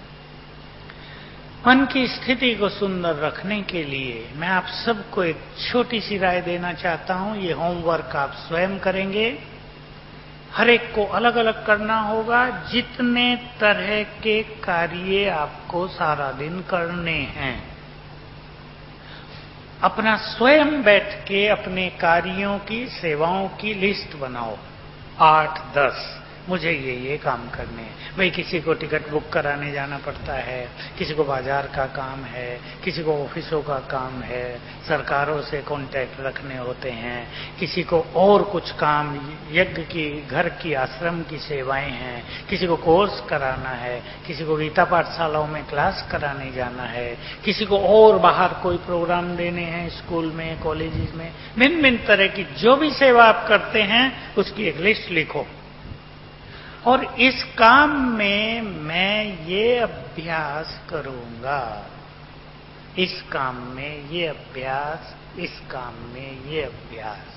मन की स्थिति को सुंदर रखने के लिए मैं आप सबको एक छोटी सी राय देना चाहता हूं। ये होमवर्क आप स्वयं करेंगे, हर एक को अलग अलग करना होगा। जितने तरह के कार्य आपको सारा दिन करने हैं, अपना स्वयं बैठ के अपने कार्यों की, सेवाओं की लिस्ट बनाओ। आठ दस मुझे ये ये काम करने हैं। भाई किसी को टिकट बुक कराने जाना पड़ता है, किसी को बाजार का काम है, किसी को ऑफिसों का काम है, सरकारों से कांटेक्ट रखने होते हैं, किसी को और कुछ काम, यज्ञ की, घर की, आश्रम की सेवाएं हैं, किसी को कोर्स कराना है, किसी को गीता पाठशालाओं में क्लास कराने जाना है, किसी को और बाहर कोई प्रोग्राम देने हैं स्कूल में, कॉलेजेस में। भिन्न भिन्न तरह की जो भी सेवा आप करते हैं उसकी एक लिस्ट लिखो। और इस काम में मैं ये अभ्यास करूंगा, इस काम में ये अभ्यास, इस काम में ये अभ्यास।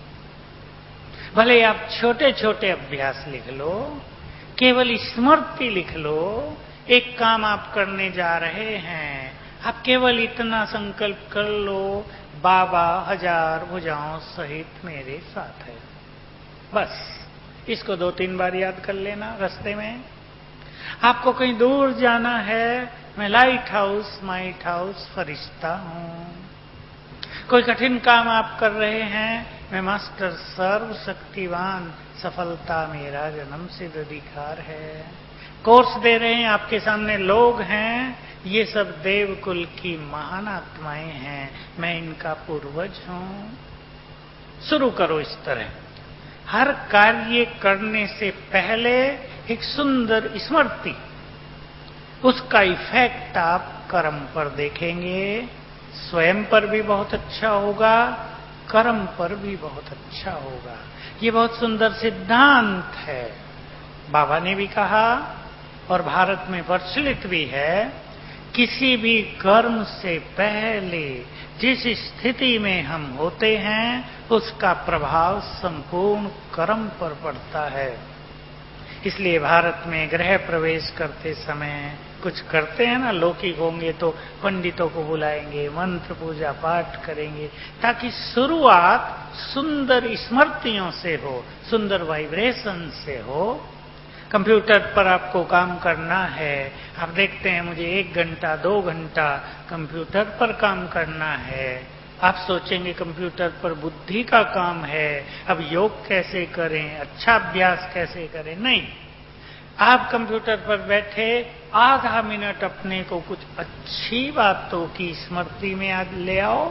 भले आप छोटे छोटे अभ्यास लिख लो, केवल स्मृति लिख लो। एक काम आप करने जा रहे हैं, आप केवल इतना संकल्प कर लो, बाबा हजार भुजाओं सहित मेरे साथ है। बस इसको दो तीन बार याद कर लेना। रास्ते में आपको कहीं दूर जाना है, मैं लाइट हाउस माइट हाउस फरिश्ता हूं। कोई कठिन काम आप कर रहे हैं, मैं मास्टर सर्व शक्तिवान, सफलता मेरा जन्म सिद्ध अधिकार है। कोर्स दे रहे हैं, आपके सामने लोग हैं, ये सब देवकुल की महान आत्माएं हैं, मैं इनका पूर्वज हूं। शुरू करो इस तरह। हर कार्य करने से पहले एक सुंदर स्मृति, उसका इफेक्ट आप कर्म पर देखेंगे। स्वयं पर भी बहुत अच्छा होगा, कर्म पर भी बहुत अच्छा होगा। ये बहुत सुंदर सिद्धांत है, बाबा ने भी कहा और भारत में प्रचलित भी है। किसी भी कर्म से पहले जिस स्थिति में हम होते हैं उसका प्रभाव संपूर्ण कर्म पर पड़ता है। इसलिए भारत में गृह प्रवेश करते समय कुछ करते हैं ना, लौकिक होंगे तो पंडितों को बुलाएंगे, मंत्र पूजा पाठ करेंगे, ताकि शुरुआत सुंदर स्मृतियों से हो, सुंदर वाइब्रेशन से हो। कंप्यूटर पर आपको काम करना है, आप देखते हैं मुझे एक घंटा दो घंटा कंप्यूटर पर काम करना है। आप सोचेंगे कंप्यूटर पर बुद्धि का काम है, अब योग कैसे करें, अच्छा अभ्यास कैसे करें। नहीं, आप कंप्यूटर पर बैठे आधा मिनट अपने को कुछ अच्छी बातों की स्मृति में आज ले आओ।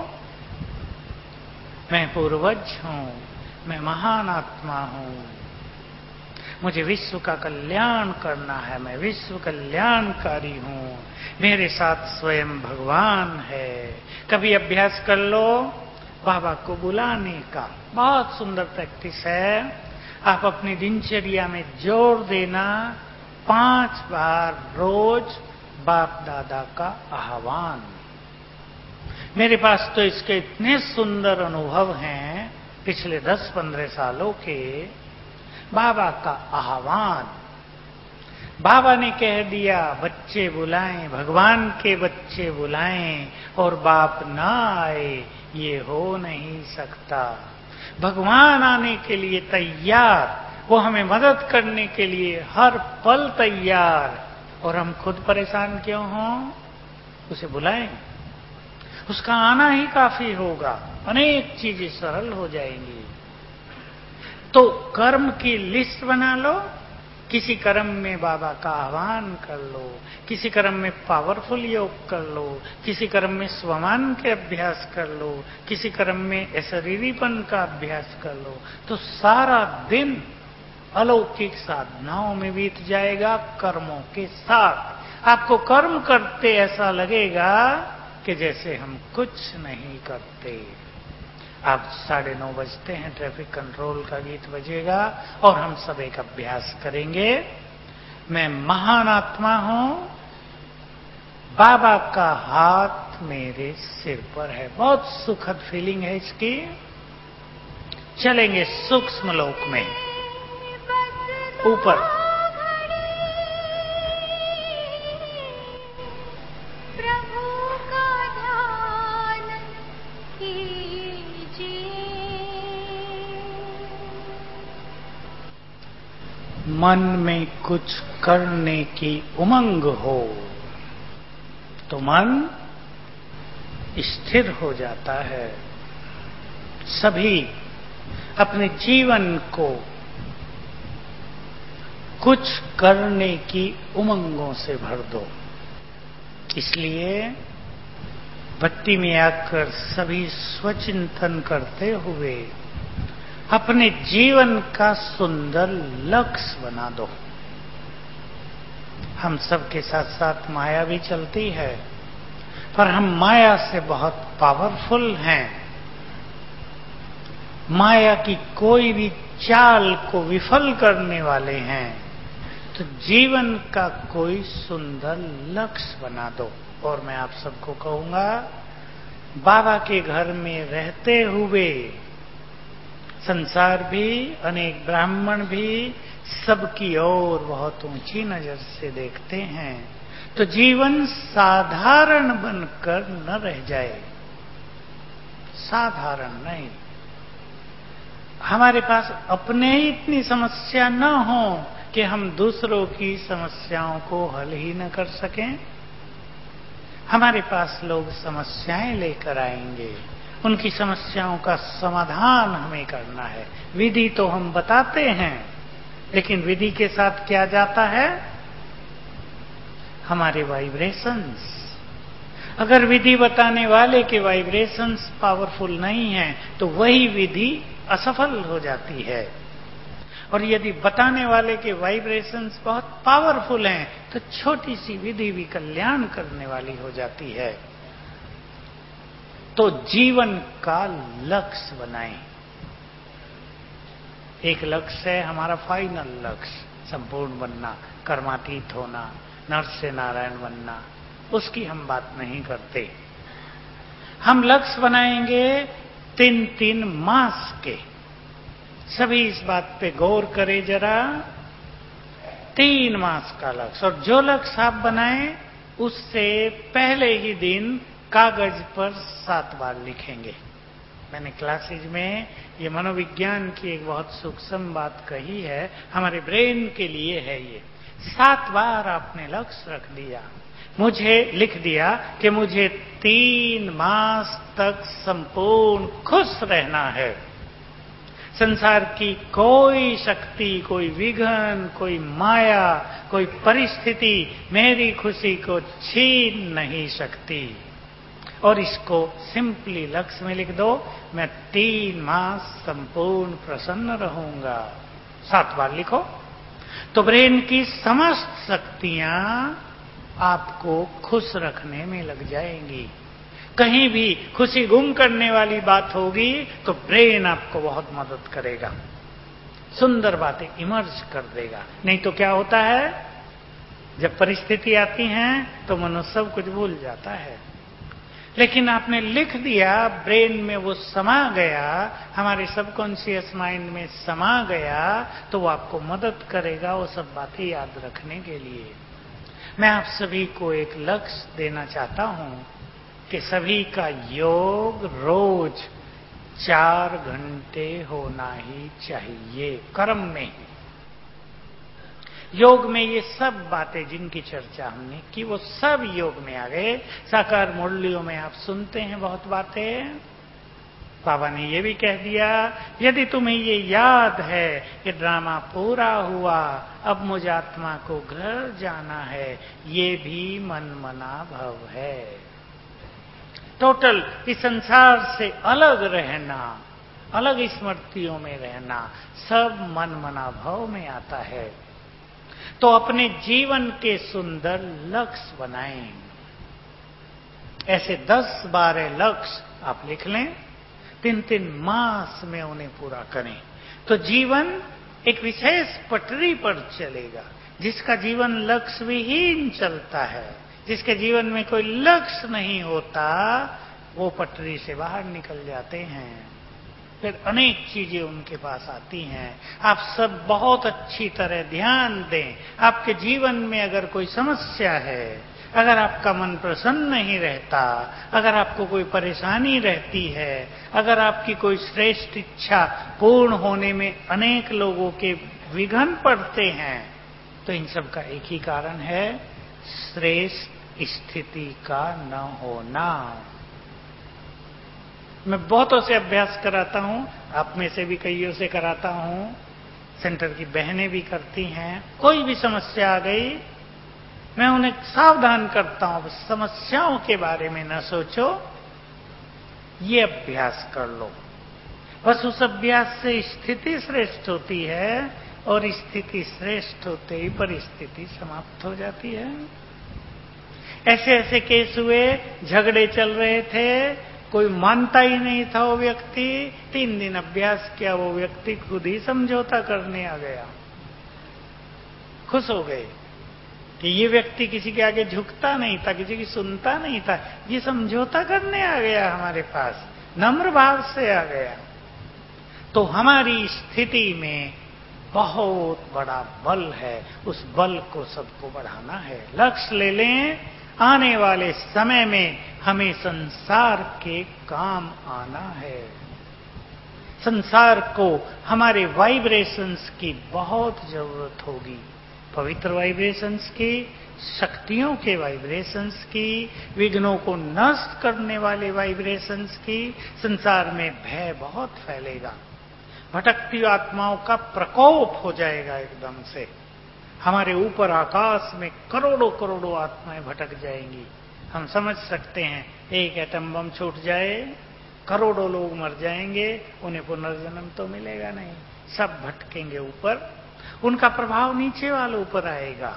मैं पूर्वज हूं, मैं महान आत्मा हूं, मुझे विश्व का कल्याण करना है, मैं विश्व कल्याणकारी हूं, मेरे साथ स्वयं भगवान है। कभी अभ्यास कर लो बाबा को बुलाने का, बहुत सुंदर प्रैक्टिस है। आप अपनी दिनचर्या में जोड़ देना, पांच बार रोज बाप दादा का आह्वान। मेरे पास तो इसके इतने सुंदर अनुभव हैं पिछले दस पंद्रह सालों के। बाबा का आह्वान, बाबा ने कह दिया बच्चे बुलाएं, भगवान के बच्चे बुलाएं और बाप ना आए, ये हो नहीं सकता। भगवान आने के लिए तैयार, वो हमें मदद करने के लिए हर पल तैयार, और हम खुद परेशान क्यों हों? उसे बुलाएं, उसका आना ही काफी होगा, अनेक चीजें सरल हो जाएंगी। तो कर्म की लिस्ट बना लो, किसी कर्म में बाबा का आह्वान कर लो, किसी कर्म में पावरफुल योग कर लो, किसी कर्म में स्वमान के अभ्यास कर लो, किसी कर्म में अशरीरीपन का अभ्यास कर लो, तो सारा दिन अलौकिक साधनाओं में बीत जाएगा कर्मों के साथ। आपको कर्म करते ऐसा लगेगा कि जैसे हम कुछ नहीं करते। अब साढ़े नौ बजते हैं, ट्रैफिक कंट्रोल का गीत बजेगा और हम सब एक अभ्यास करेंगे। मैं महान आत्मा हूं, बाबा का हाथ मेरे सिर पर है। बहुत सुखद फीलिंग है इसकी। चलेंगे सूक्ष्म लोक में ऊपर। मन में कुछ करने की उमंग हो तो मन स्थिर हो जाता है। सभी अपने जीवन को कुछ करने की उमंगों से भर दो। इसलिए भट्टी में आकर सभी स्वचिंतन करते हुए अपने जीवन का सुंदर लक्ष्य बना दो। हम सबके साथ साथ माया भी चलती है, पर हम माया से बहुत पावरफुल हैं। माया की कोई भी चाल को विफल करने वाले हैं। तो जीवन का कोई सुंदर लक्ष्य बना दो। और मैं आप सबको कहूंगा, बाबा के घर में रहते हुए संसार भी, अनेक ब्राह्मण भी सबकी ओर बहुत ऊंची नजर से देखते हैं। तो जीवन साधारण बनकर न रह जाए। साधारण नहीं, हमारे पास अपने ही इतनी समस्या न हो कि हम दूसरों की समस्याओं को हल ही न कर सकें। हमारे पास लोग समस्याएं लेकर आएंगे, उनकी समस्याओं का समाधान हमें करना है। विधि तो हम बताते हैं, लेकिन विधि के साथ क्या जाता है? हमारे वाइब्रेशंस। अगर विधि बताने वाले के वाइब्रेशंस पावरफुल नहीं हैं, तो वही विधि असफल हो जाती है। और यदि बताने वाले के वाइब्रेशंस बहुत पावरफुल हैं, तो छोटी सी विधि भी कल्याण करने वाली हो जाती है। तो जीवन का लक्ष्य बनाएं। एक लक्ष्य है हमारा फाइनल लक्ष्य, संपूर्ण बनना, कर्मातीत होना, नर से नारायण बनना। उसकी हम बात नहीं करते। हम लक्ष्य बनाएंगे तीन तीन मास के। सभी इस बात पे गौर करें जरा। तीन मास का लक्ष्य, और जो लक्ष्य आप बनाएं उससे पहले ही दिन कागज पर सात बार लिखेंगे। मैंने क्लासेज में ये मनोविज्ञान की एक बहुत सूक्ष्म बात कही है, हमारे ब्रेन के लिए है ये। सात बार आपने लक्ष्य रख दिया, मुझे लिख दिया कि मुझे तीन मास तक संपूर्ण खुश रहना है। संसार की कोई शक्ति, कोई विघ्न, कोई माया, कोई परिस्थिति मेरी खुशी को छीन नहीं सकती। और इसको सिंपली लक्ष्य में लिख दो, मैं तीन मास संपूर्ण प्रसन्न रहूंगा। सात बार लिखो तो ब्रेन की समस्त शक्तियां आपको खुश रखने में लग जाएंगी। कहीं भी खुशी गुम करने वाली बात होगी तो ब्रेन आपको बहुत मदद करेगा, सुंदर बातें इमर्ज कर देगा। नहीं तो क्या होता है, जब परिस्थिति आती है तो मनुष्य सब कुछ भूल जाता है। लेकिन आपने लिख दिया, ब्रेन में वो समा गया, हमारे सबकॉन्शियस माइंड में समा गया, तो वो आपको मदद करेगा वो सब बातें याद रखने के लिए। मैं आप सभी को एक लक्ष्य देना चाहता हूं कि सभी का योग रोज चार घंटे होना ही चाहिए। कर्म में, योग में ये सब बातें जिनकी चर्चा हमने की वो सब योग में आ गए। साकार मुरलियों में आप सुनते हैं बहुत बातें। बाबा ने ये भी कह दिया, यदि तुम्हें ये याद है कि ड्रामा पूरा हुआ, अब मुझ आत्मा को घर जाना है, ये भी मन मना भव है। टोटल इस संसार से अलग रहना, अलग स्मृतियों में रहना, सब मन मना भव में आता है। तो अपने जीवन के सुंदर लक्ष्य बनाएं। ऐसे दस बारह लक्ष्य आप लिख लें, तीन तीन मास में उन्हें पूरा करें, तो जीवन एक विशेष पटरी पर चलेगा। जिसका जीवन लक्ष्य विहीन चलता है, जिसके जीवन में कोई लक्ष्य नहीं होता, वो पटरी से बाहर निकल जाते हैं। फिर अनेक चीजें उनके पास आती हैं। आप सब बहुत अच्छी तरह ध्यान दें। आपके जीवन में अगर कोई समस्या है, अगर आपका मन प्रसन्न नहीं रहता, अगर आपको कोई परेशानी रहती है, अगर आपकी कोई श्रेष्ठ इच्छा पूर्ण होने में अनेक लोगों के विघ्न पड़ते हैं, तो इन सब का एक ही कारण है, श्रेष्ठ स्थिति का न होना। मैं बहुतों से अभ्यास कराता हूं, आप में से भी कईयों से कराता हूं, सेंटर की बहनें भी करती हैं। कोई भी समस्या आ गई, मैं उन्हें सावधान करता हूं, समस्याओं के बारे में न सोचो, ये अभ्यास कर लो। बस उस अभ्यास से स्थिति श्रेष्ठ होती है, और स्थिति श्रेष्ठ होते ही परिस्थिति समाप्त हो जाती है। ऐसे ऐसे केस हुए, झगड़े चल रहे थे, कोई मानता ही नहीं था वो व्यक्ति, तीन दिन अभ्यास किया, वो व्यक्ति खुद ही समझौता करने आ गया। खुश हो गए कि ये व्यक्ति किसी के आगे झुकता नहीं था, किसी की सुनता नहीं था, ये समझौता करने आ गया हमारे पास, नम्र भाव से आ गया। तो हमारी स्थिति में बहुत बड़ा बल है, उस बल को सबको बढ़ाना है। लक्ष्य ले लें, आने वाले समय में हमें संसार के काम आना है। संसार को हमारे वाइब्रेशंस की बहुत जरूरत होगी, पवित्र वाइब्रेशंस की, शक्तियों के वाइब्रेशंस की, विघ्नों को नष्ट करने वाले वाइब्रेशंस की। संसार में भय बहुत फैलेगा, भटकती आत्माओं का प्रकोप हो जाएगा एकदम से। हमारे ऊपर आकाश में करोड़ों करोड़ों आत्माएं भटक जाएंगी। हम समझ सकते हैं, एक एटम बम छूट जाए, करोड़ों लोग मर जाएंगे, उन्हें पुनर्जन्म तो मिलेगा नहीं, सब भटकेंगे ऊपर, उनका प्रभाव नीचे वालों पर आएगा।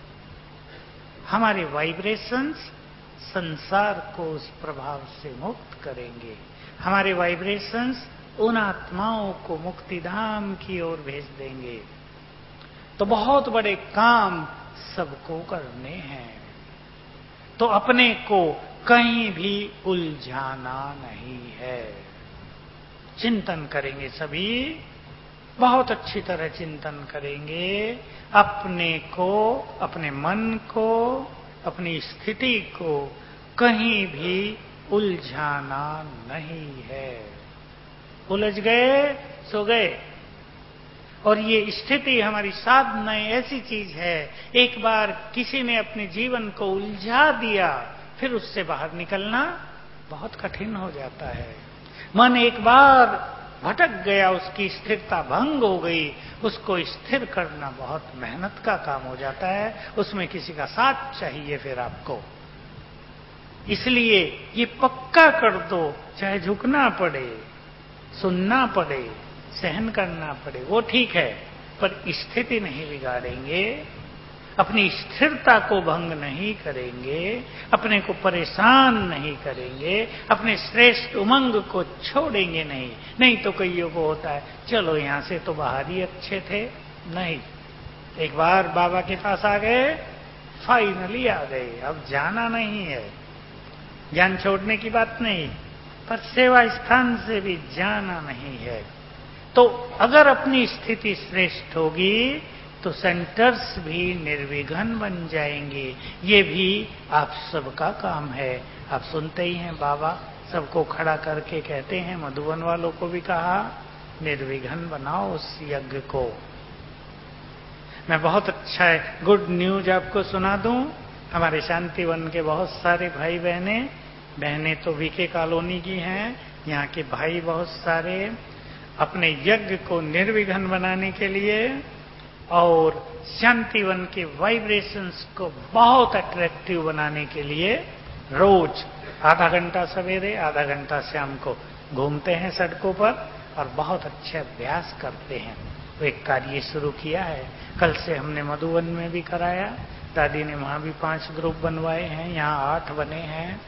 हमारे वाइब्रेशंस संसार को उस प्रभाव से मुक्त करेंगे। हमारे वाइब्रेशंस उन आत्माओं को मुक्तिधाम की ओर भेज देंगे। तो बहुत बड़े काम सबको करने हैं, तो अपने को कहीं भी उलझाना नहीं है। चिंतन करेंगे सभी, बहुत अच्छी तरह चिंतन करेंगे, अपने को, अपने मन को, अपनी स्थिति को कहीं भी उलझाना नहीं है। उलझ गए सो गए। और ये स्थिति हमारी साधनाएं ऐसी चीज है, एक बार किसी ने अपने जीवन को उलझा दिया, फिर उससे बाहर निकलना बहुत कठिन हो जाता है। मन एक बार भटक गया, उसकी स्थिरता भंग हो गई, उसको स्थिर करना बहुत मेहनत का काम हो जाता है, उसमें किसी का साथ चाहिए फिर आपको। इसलिए ये पक्का कर दो, चाहे झुकना पड़े, सुनना पड़े, सहन करना पड़े, वो ठीक है, पर स्थिति नहीं बिगाड़ेंगे, अपनी स्थिरता को भंग नहीं करेंगे, अपने को परेशान नहीं करेंगे, अपने श्रेष्ठ उमंग को छोड़ेंगे नहीं। नहीं तो कईयों को होता है, चलो यहां से तो बाहर ही अच्छे थे। नहीं, एक बार बाबा के पास आ गए, फाइनली आ गए, अब जाना नहीं है। ज्ञान छोड़ने की बात नहीं, पर सेवा स्थान से भी जाना नहीं है। तो अगर अपनी स्थिति श्रेष्ठ होगी तो सेंटर्स भी निर्विघ्न बन जाएंगे। ये भी आप सबका काम है। आप सुनते ही हैं, बाबा सबको खड़ा करके कहते हैं, मधुबन वालों को भी कहा, निर्विघ्न बनाओ उस यज्ञ को। मैं बहुत अच्छा है गुड न्यूज आपको सुना दूं, हमारे शांतिवन के बहुत सारे भाई बहने बहनें तो वीके कॉलोनी की हैं, यहाँ के भाई बहुत सारे अपने यज्ञ को निर्विघ्न बनाने के लिए और शांतिवन के वाइब्रेशंस को बहुत अट्रैक्टिव बनाने के लिए रोज आधा घंटा सवेरे, आधा घंटा शाम को घूमते हैं सड़कों पर और बहुत अच्छे अभ्यास करते हैं। वो एक कार्य शुरू किया है। कल से हमने मधुबन में भी कराया, दादी ने वहां भी पांच ग्रुप बनवाए हैं, यहाँ आठ बने हैं।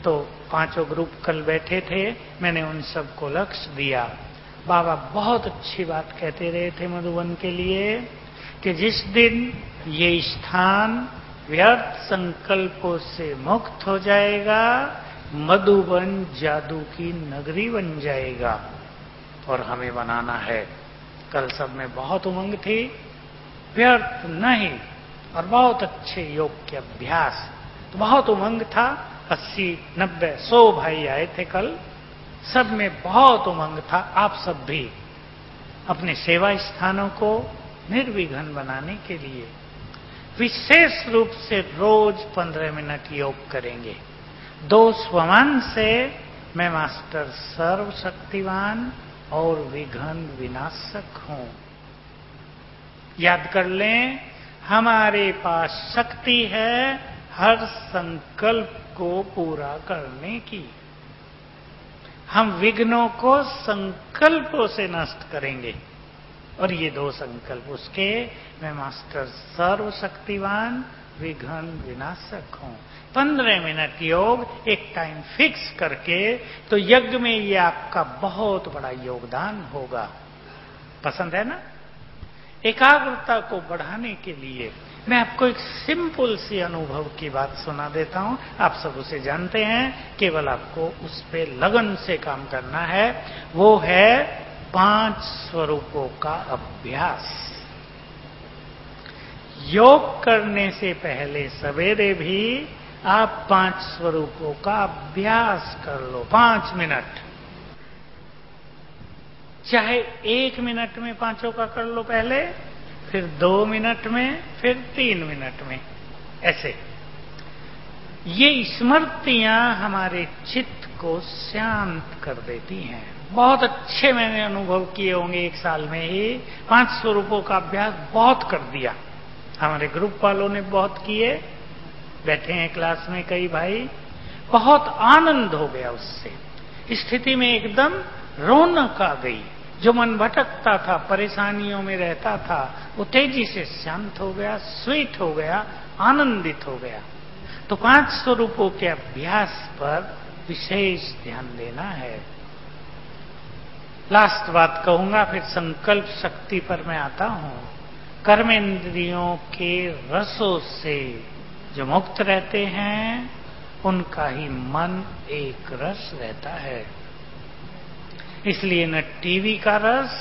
तो पांचों ग्रुप कल बैठे थे, मैंने उन सबको लक्ष्य दिया। बाबा बहुत अच्छी बात कहते रहे थे मधुबन के लिए कि जिस दिन ये स्थान व्यर्थ संकल्पों से मुक्त हो जाएगा, मधुबन जादू की नगरी बन जाएगा और हमें बनाना है। कल सब में बहुत उमंग थी, व्यर्थ नहीं, और बहुत अच्छे योग के अभ्यास, तो बहुत उमंग था। अस्सी नब्बे सौ भाई आए थे कल, सब में बहुत उमंग था। आप सब भी अपने सेवा स्थानों को निर्विघ्न बनाने के लिए विशेष रूप से रोज पंद्रह मिनट योग करेंगे। दो स्वमान से मैं मास्टर सर्वशक्तिवान और विघ्न विनाशक हूं। याद कर लें, हमारे पास शक्ति है हर संकल्प को पूरा करने की। हम विघ्नों को संकल्पों से नष्ट करेंगे, और ये दो संकल्प उसके, मैं मास्टर सर्वशक्तिवान विघ्न विनाशक हूं। पंद्रह मिनट योग, एक टाइम फिक्स करके, तो यज्ञ में ये आपका बहुत बड़ा योगदान होगा। पसंद है ना? एकाग्रता को बढ़ाने के लिए मैं आपको एक सिंपल सी अनुभव की बात सुना देता हूं। आप सब उसे जानते हैं, केवल आपको उस पे लगन से काम करना है। वो है पांच स्वरूपों का अभ्यास। योग करने से पहले सवेरे भी आप पांच स्वरूपों का अभ्यास कर लो, पांच मिनट। चाहे एक मिनट में पांचों का कर लो पहले, फिर दो मिनट में, फिर तीन मिनट में, ऐसे। ये स्मृतियां हमारे चित्त को शांत कर देती हैं। बहुत अच्छे मैंने अनुभव किए होंगे एक साल में ही। पांच स्वरूपों का अभ्यास बहुत कर दिया, हमारे ग्रुप वालों ने बहुत किए। बैठे हैं क्लास में कई भाई, बहुत आनंद हो गया उससे। स्थिति में एकदम रौनक आ गई। जो मन भटकता था, परेशानियों में रहता था, वो तेजी से शांत हो गया, स्वीट हो गया, आनंदित हो गया। तो पांच स्वरूपों के अभ्यास पर विशेष ध्यान देना है। लास्ट बात कहूंगा, फिर संकल्प शक्ति पर मैं आता हूं। कर्मेंद्रियों के रसों से जो मुक्त रहते हैं, उनका ही मन एक रस रहता है। इसलिए न टीवी का रस,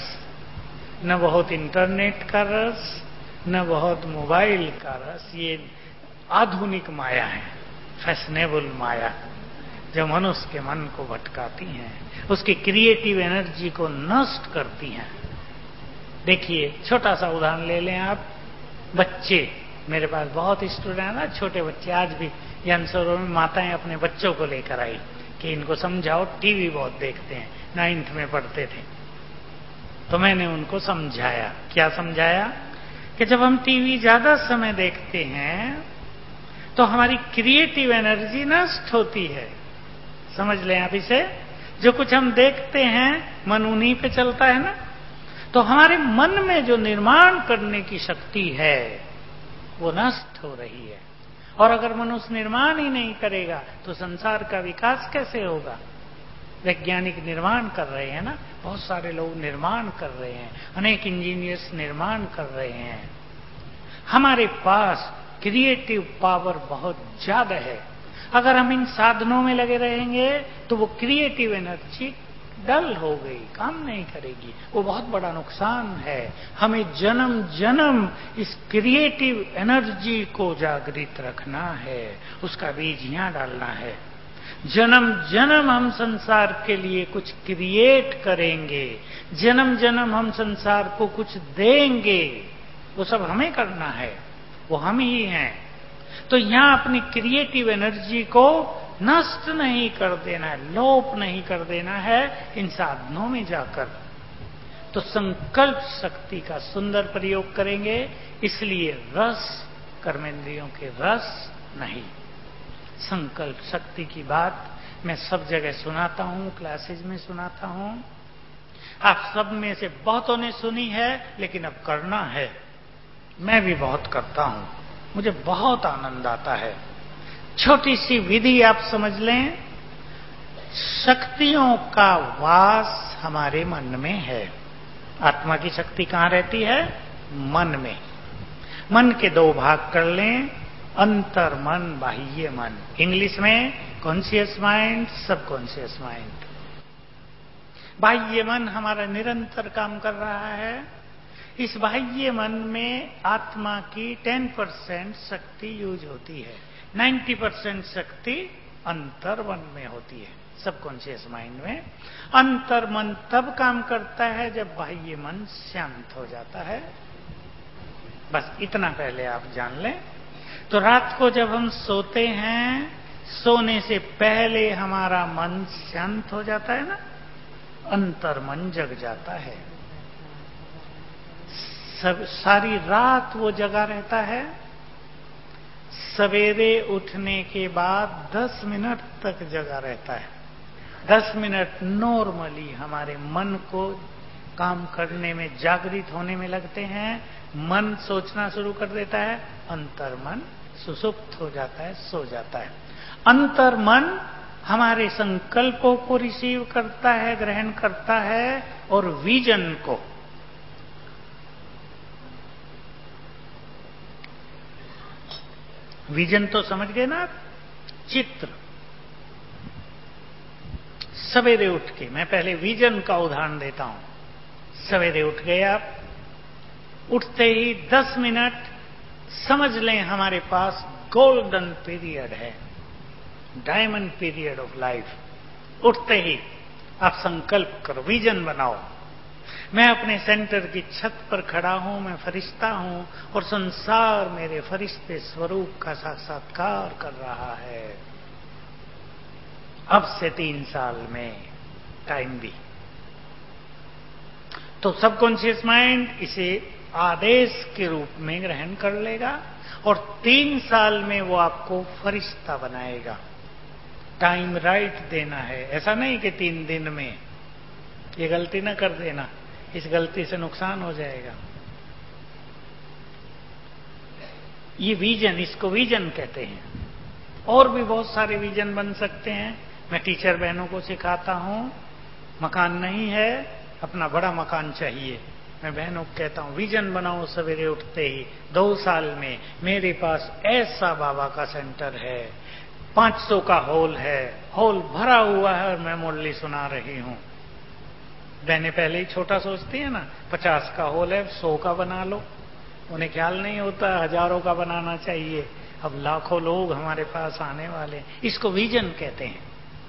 न बहुत इंटरनेट का रस, न बहुत मोबाइल का रस। ये आधुनिक माया है, फैशनेबल माया, जो मनुष्य के मन को भटकाती हैं, उसकी क्रिएटिव एनर्जी को नष्ट करती हैं। देखिए, छोटा सा उदाहरण ले लें आप। बच्चे, मेरे पास बहुत स्टूडेंट है ना, छोटे बच्चे। आज भी ज्ञान सरोवर में माताएं अपने बच्चों को लेकर आई कि इनको समझाओ, टीवी बहुत देखते हैं। नाइन्थ में पढ़ते थे, तो मैंने उनको समझाया। क्या समझाया? कि जब हम टीवी ज्यादा समय देखते हैं तो हमारी क्रिएटिव एनर्जी नष्ट होती है। समझ लें आप इसे। जो कुछ हम देखते हैं, मन उन्हीं पे चलता है ना, तो हमारे मन में जो निर्माण करने की शक्ति है वो नष्ट हो रही है। और अगर मनुष्य निर्माण ही नहीं करेगा तो संसार का विकास कैसे होगा? वैज्ञानिक निर्माण कर रहे हैं ना, बहुत सारे लोग निर्माण कर रहे हैं, अनेक इंजीनियर्स निर्माण कर रहे हैं। हमारे पास क्रिएटिव पावर बहुत ज्यादा है। अगर हम इन साधनों में लगे रहेंगे तो वो क्रिएटिव एनर्जी डल हो गई, काम नहीं करेगी। वो बहुत बड़ा नुकसान है। हमें जन्म जन्म इस क्रिएटिव एनर्जी को जागृत रखना है, उसका बीज यहां डालना है। जन्म जन्म हम संसार के लिए कुछ क्रिएट करेंगे, जन्म जन्म हम संसार को कुछ देंगे, वो सब हमें करना है, वो हम ही हैं। तो यहां अपनी क्रिएटिव एनर्जी को नष्ट नहीं कर देना है, लोप नहीं कर देना है इन साधनों में जाकर। तो संकल्प शक्ति का सुंदर प्रयोग करेंगे। इसलिए रस, कर्मेंद्रियों के रस नहीं। संकल्प शक्ति की बात मैं सब जगह सुनाता हूं, क्लासेज में सुनाता हूं। आप सब में से बहुतों ने सुनी है, लेकिन अब करना है। मैं भी बहुत करता हूं, मुझे बहुत आनंद आता है। छोटी सी विधि आप समझ लें, शक्तियों का वास हमारे मन में है। आत्मा की शक्ति कहां रहती है? मन में। मन के दो भाग कर लें, अंतर मन, बाह्य मन। इंग्लिश में कॉन्शियस माइंड, सबकॉन्शियस माइंड। बाह्य मन हमारा निरंतर काम कर रहा है। इस बाह्य मन में आत्मा की टेन परसेंट शक्ति यूज होती है, नाइन्टी परसेंट शक्ति अंतर मन में होती है, सबकॉन्शियस माइंड में। अंतर मन तब काम करता है जब बाह्य मन शांत हो जाता है। बस इतना पहले आप जान लें। तो रात को जब हम सोते हैं, सोने से पहले हमारा मन शांत हो जाता है ना, अंतर मन जग जाता है। सब सारी रात वो जगा रहता है। सवेरे उठने के बाद दस मिनट तक जगा रहता है। दस मिनट नॉर्मली हमारे मन को काम करने में, जागृत होने में लगते हैं। मन सोचना शुरू कर देता है, अंतर मन सुसुप्त हो जाता है, सो जाता है। अंतर मन हमारे संकल्पों को रिसीव करता है, ग्रहण करता है, और विजन को, विजन तो समझ गए ना आप? चित्र। सवेरे उठ के, मैं पहले विजन का उदाहरण देता हूं। सवेरे उठ गए आप, उठते ही दस मिनट समझ लें हमारे पास गोल्डन पीरियड है, डायमंड पीरियड ऑफ लाइफ। उठते ही आप संकल्प करो, विजन बनाओ। मैं अपने सेंटर की छत पर खड़ा हूं, मैं फरिश्ता हूं और संसार मेरे फरिश्ते स्वरूप का साक्षात्कार कर रहा है। अब से तीन साल में टाइम भी। तो सबकॉन्शियस माइंड इसे आदेश के रूप में ग्रहण कर लेगा और तीन साल में वो आपको फरिश्ता बनाएगा। टाइम राइट देना है, ऐसा नहीं कि तीन दिन में। ये गलती ना कर देना, इस गलती से नुकसान हो जाएगा। ये विजन, इसको विजन कहते हैं। और भी बहुत सारे विजन बन सकते हैं। मैं टीचर बहनों को सिखाता हूं, मकान नहीं है, अपना बड़ा मकान चाहिए। मैं बहनों को कहता हूं विजन बनाओ सवेरे उठते ही, दो साल में मेरे पास ऐसा बाबा का सेंटर है, पांच सौ का हॉल है, हॉल भरा हुआ है और मैं मुरली सुना रही हूं। बहनें पहले ही छोटा सोचती है ना, पचास का हॉल है, सौ का बना लो। उन्हें ख्याल नहीं होता हजारों का बनाना चाहिए। अब लाखों लोग हमारे पास आने वाले, इसको विजन कहते हैं।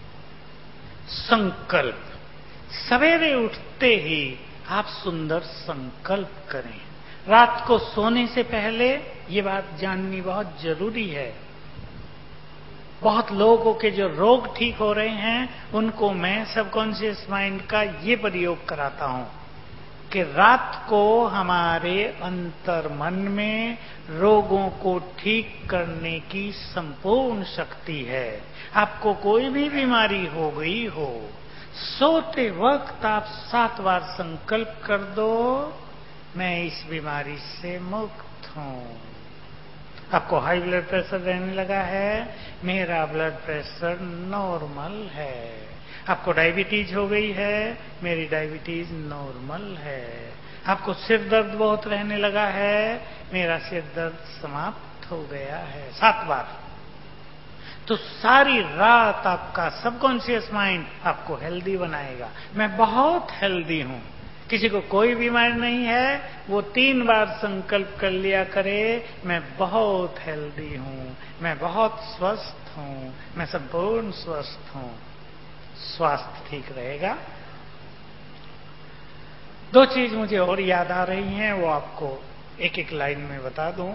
संकल्प, सवेरे उठते ही आप सुंदर संकल्प करें। रात को सोने से पहले ये बात जाननी बहुत जरूरी है। बहुत लोगों के जो रोग ठीक हो रहे हैं, उनको मैं सबकॉन्शियस माइंड का ये प्रयोग कराता हूं कि रात को हमारे अंतर मन में रोगों को ठीक करने की संपूर्ण शक्ति है। आपको कोई भी बीमारी हो गई हो, सोते वक्त आप सात बार संकल्प कर दो, मैं इस बीमारी से मुक्त हूं। आपको हाई ब्लड प्रेशर रहने लगा है, मेरा ब्लड प्रेशर नॉर्मल है। आपको डायबिटीज हो गई है, मेरी डायबिटीज नॉर्मल है। आपको सिर दर्द बहुत रहने लगा है, मेरा सिर दर्द समाप्त हो गया है। सात बार। तो सारी रात आपका सबकॉन्शियस माइंड आपको हेल्दी बनाएगा। मैं बहुत हेल्दी हूं, किसी को कोई बीमारी नहीं है, वो तीन बार संकल्प कर लिया करे, मैं बहुत हेल्दी हूं, मैं बहुत स्वस्थ हूं, मैं संपूर्ण स्वस्थ हूं। स्वास्थ्य ठीक रहेगा। दो चीज मुझे और याद आ रही हैं, वो आपको एक एक लाइन में बता दूं।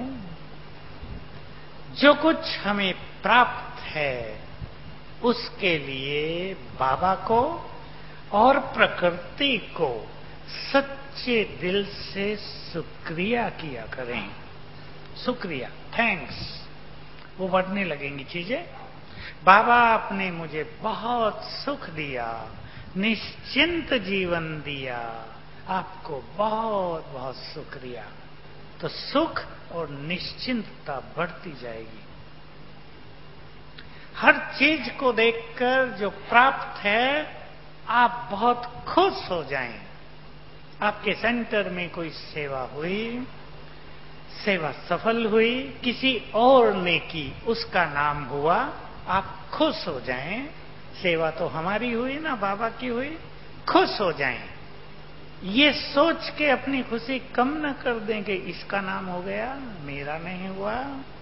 जो कुछ हमें प्राप्त है, उसके लिए बाबा को और प्रकृति को सच्चे दिल से शुक्रिया किया करें। शुक्रिया, थैंक्स, वो बढ़ने लगेंगी चीजें। बाबा आपने मुझे बहुत सुख दिया, निश्चिंत जीवन दिया, आपको बहुत बहुत शुक्रिया। तो सुख और निश्चिंतता बढ़ती जाएगी। हर चीज को देखकर जो प्राप्त है आप बहुत खुश हो जाएं। आपके सेंटर में कोई सेवा हुई, सेवा सफल हुई, किसी और ने की, उसका नाम हुआ, आप खुश हो जाएं। सेवा तो हमारी हुई ना, बाबा की हुई, खुश हो जाएं। ये सोच के अपनी खुशी कम न कर दें कि इसका नाम हो गया, मेरा नहीं हुआ।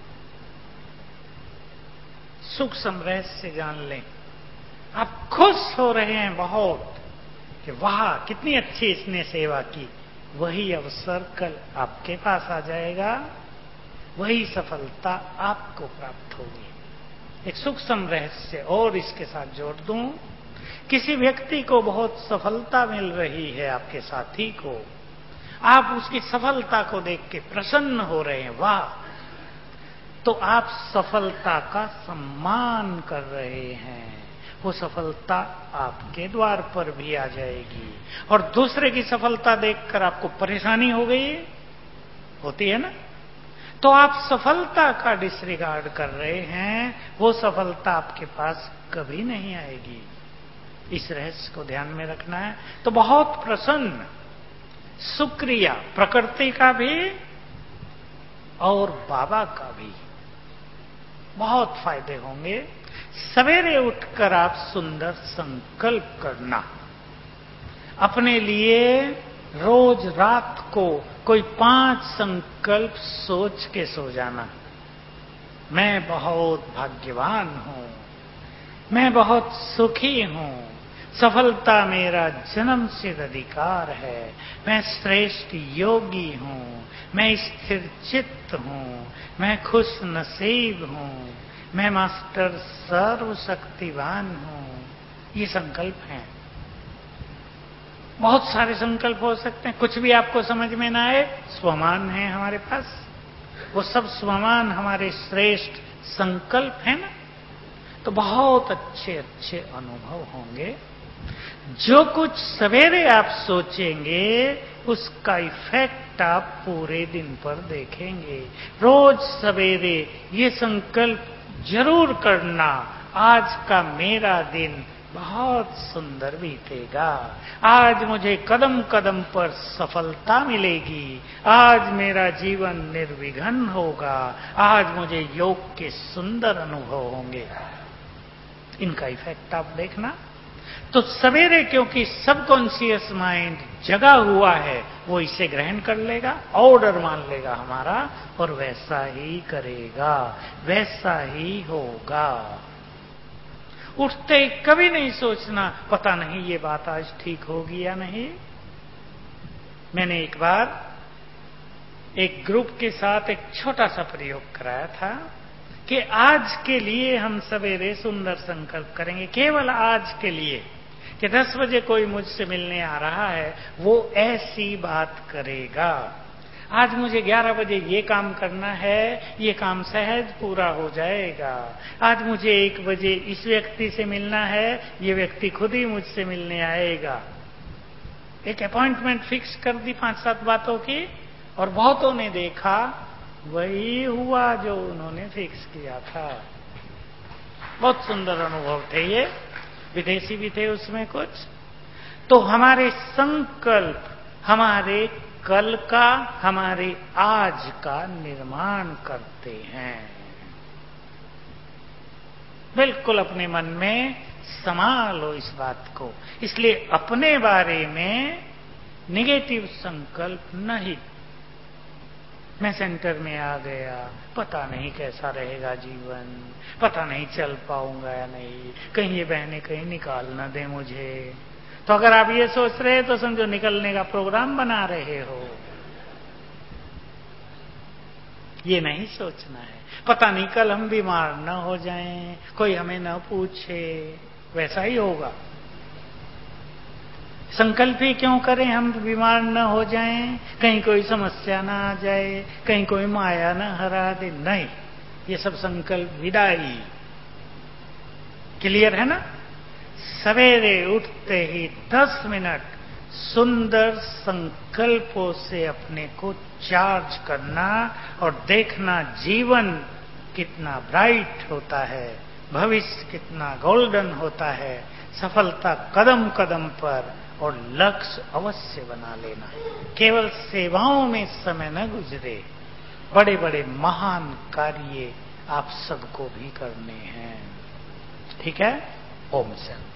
सूक्ष्म रहस्य जान लें। आप खुश हो रहे हैं बहुत कि वाह कितनी अच्छी इसने सेवा की, वही अवसर कल आपके पास आ जाएगा, वही सफलता आपको प्राप्त होगी। एक सूक्ष्म रहस्य और इसके साथ जोड़ दूं, किसी व्यक्ति को बहुत सफलता मिल रही है, आपके साथी को, आप उसकी सफलता को देख के प्रसन्न हो रहे हैं, वाह, तो आप सफलता का सम्मान कर रहे हैं। वो सफलता आपके द्वार पर भी आ जाएगी। और दूसरे की सफलता देखकर आपको परेशानी हो गई, होती है ना, तो आप सफलता का डिसरिगार्ड कर रहे हैं, वो सफलता आपके पास कभी नहीं आएगी। इस रहस्य को ध्यान में रखना है। तो बहुत प्रसन्न, शुक्रिया प्रकृति का भी और बाबा का भी, बहुत फायदे होंगे। सवेरे उठकर आप सुंदर संकल्प करना, अपने लिए रोज रात को कोई पांच संकल्प सोच के सो जाना। मैं बहुत भाग्यवान हूं, मैं बहुत सुखी हूं, सफलता मेरा जन्म सिद्ध अधिकार है, मैं श्रेष्ठ योगी हूं, मैं स्थिर चित्त हूं, मैं खुश नसीब हूं, मैं मास्टर सर्वशक्तिवान हूं। ये संकल्प हैं। बहुत सारे संकल्प हो सकते हैं, कुछ भी आपको समझ में ना आए, स्वमान है हमारे पास, वो सब स्वमान हमारे श्रेष्ठ संकल्प है ना, तो बहुत अच्छे अच्छे अनुभव होंगे। जो कुछ सवेरे आप सोचेंगे उसका इफेक्ट आप पूरे दिन पर देखेंगे। रोज सवेरे ये संकल्प जरूर करना, आज का मेरा दिन बहुत सुंदर बीतेगा, आज मुझे कदम कदम पर सफलता मिलेगी, आज मेरा जीवन निर्विघ्न होगा, आज मुझे योग के सुंदर अनुभव होंगे। इनका इफेक्ट आप देखना। तो सवेरे क्योंकि सबकॉन्शियस माइंड जगा हुआ है, वो इसे ग्रहण कर लेगा, ऑर्डर मान लेगा हमारा, और वैसा ही करेगा, वैसा ही होगा। उठते कभी नहीं सोचना पता नहीं ये बात आज ठीक होगी या नहीं। मैंने एक बार एक ग्रुप के साथ एक छोटा सा प्रयोग कराया था कि आज के लिए हम सवेरे सुंदर संकल्प करेंगे, केवल आज के लिए, कि दस बजे कोई मुझसे मिलने आ रहा है, वो ऐसी बात करेगा, आज मुझे ग्यारह बजे ये काम करना है, ये काम सहज पूरा हो जाएगा, आज मुझे एक बजे इस व्यक्ति से मिलना है, ये व्यक्ति खुद ही मुझसे मिलने आएगा। एक अपॉइंटमेंट फिक्स कर दी पांच सात बातों की, और बहुतों ने देखा वही हुआ जो उन्होंने फिक्स किया था। बहुत सुंदर अनुभव थे ये, विदेशी भी थे उसमें कुछ। तो हमारे संकल्प हमारे कल का, हमारे आज का निर्माण करते हैं। बिल्कुल अपने मन में समा लो इस बात को। इसलिए अपने बारे में नेगेटिव संकल्प नहीं। मैं सेंटर में आ गया, पता नहीं कैसा रहेगा जीवन, पता नहीं चल पाऊंगा या नहीं, कहीं ये बहनें कहीं निकाल ना दे मुझे। तो अगर आप ये सोच रहे हैं तो समझो निकलने का प्रोग्राम बना रहे हो। ये नहीं सोचना है, पता नहीं कल हम बीमार न हो जाएं, कोई हमें न पूछे, वैसा ही होगा। संकल्प ही क्यों करें हम बीमार न हो जाएं, कहीं कोई समस्या ना आ जाए, कहीं कोई माया न हरा दे, नहीं, ये सब संकल्प विदाई। क्लियर है ना? सवेरे उठते ही दस मिनट सुंदर संकल्पों से अपने को चार्ज करना और देखना जीवन कितना ब्राइट होता है, भविष्य कितना गोल्डन होता है, सफलता कदम कदम पर, और लक्ष्य अवश्य बना लेना। केवल सेवाओं में समय न गुजरे, बड़े बड़े महान कार्य आप सबको भी करने हैं। ठीक है? ओम शांति।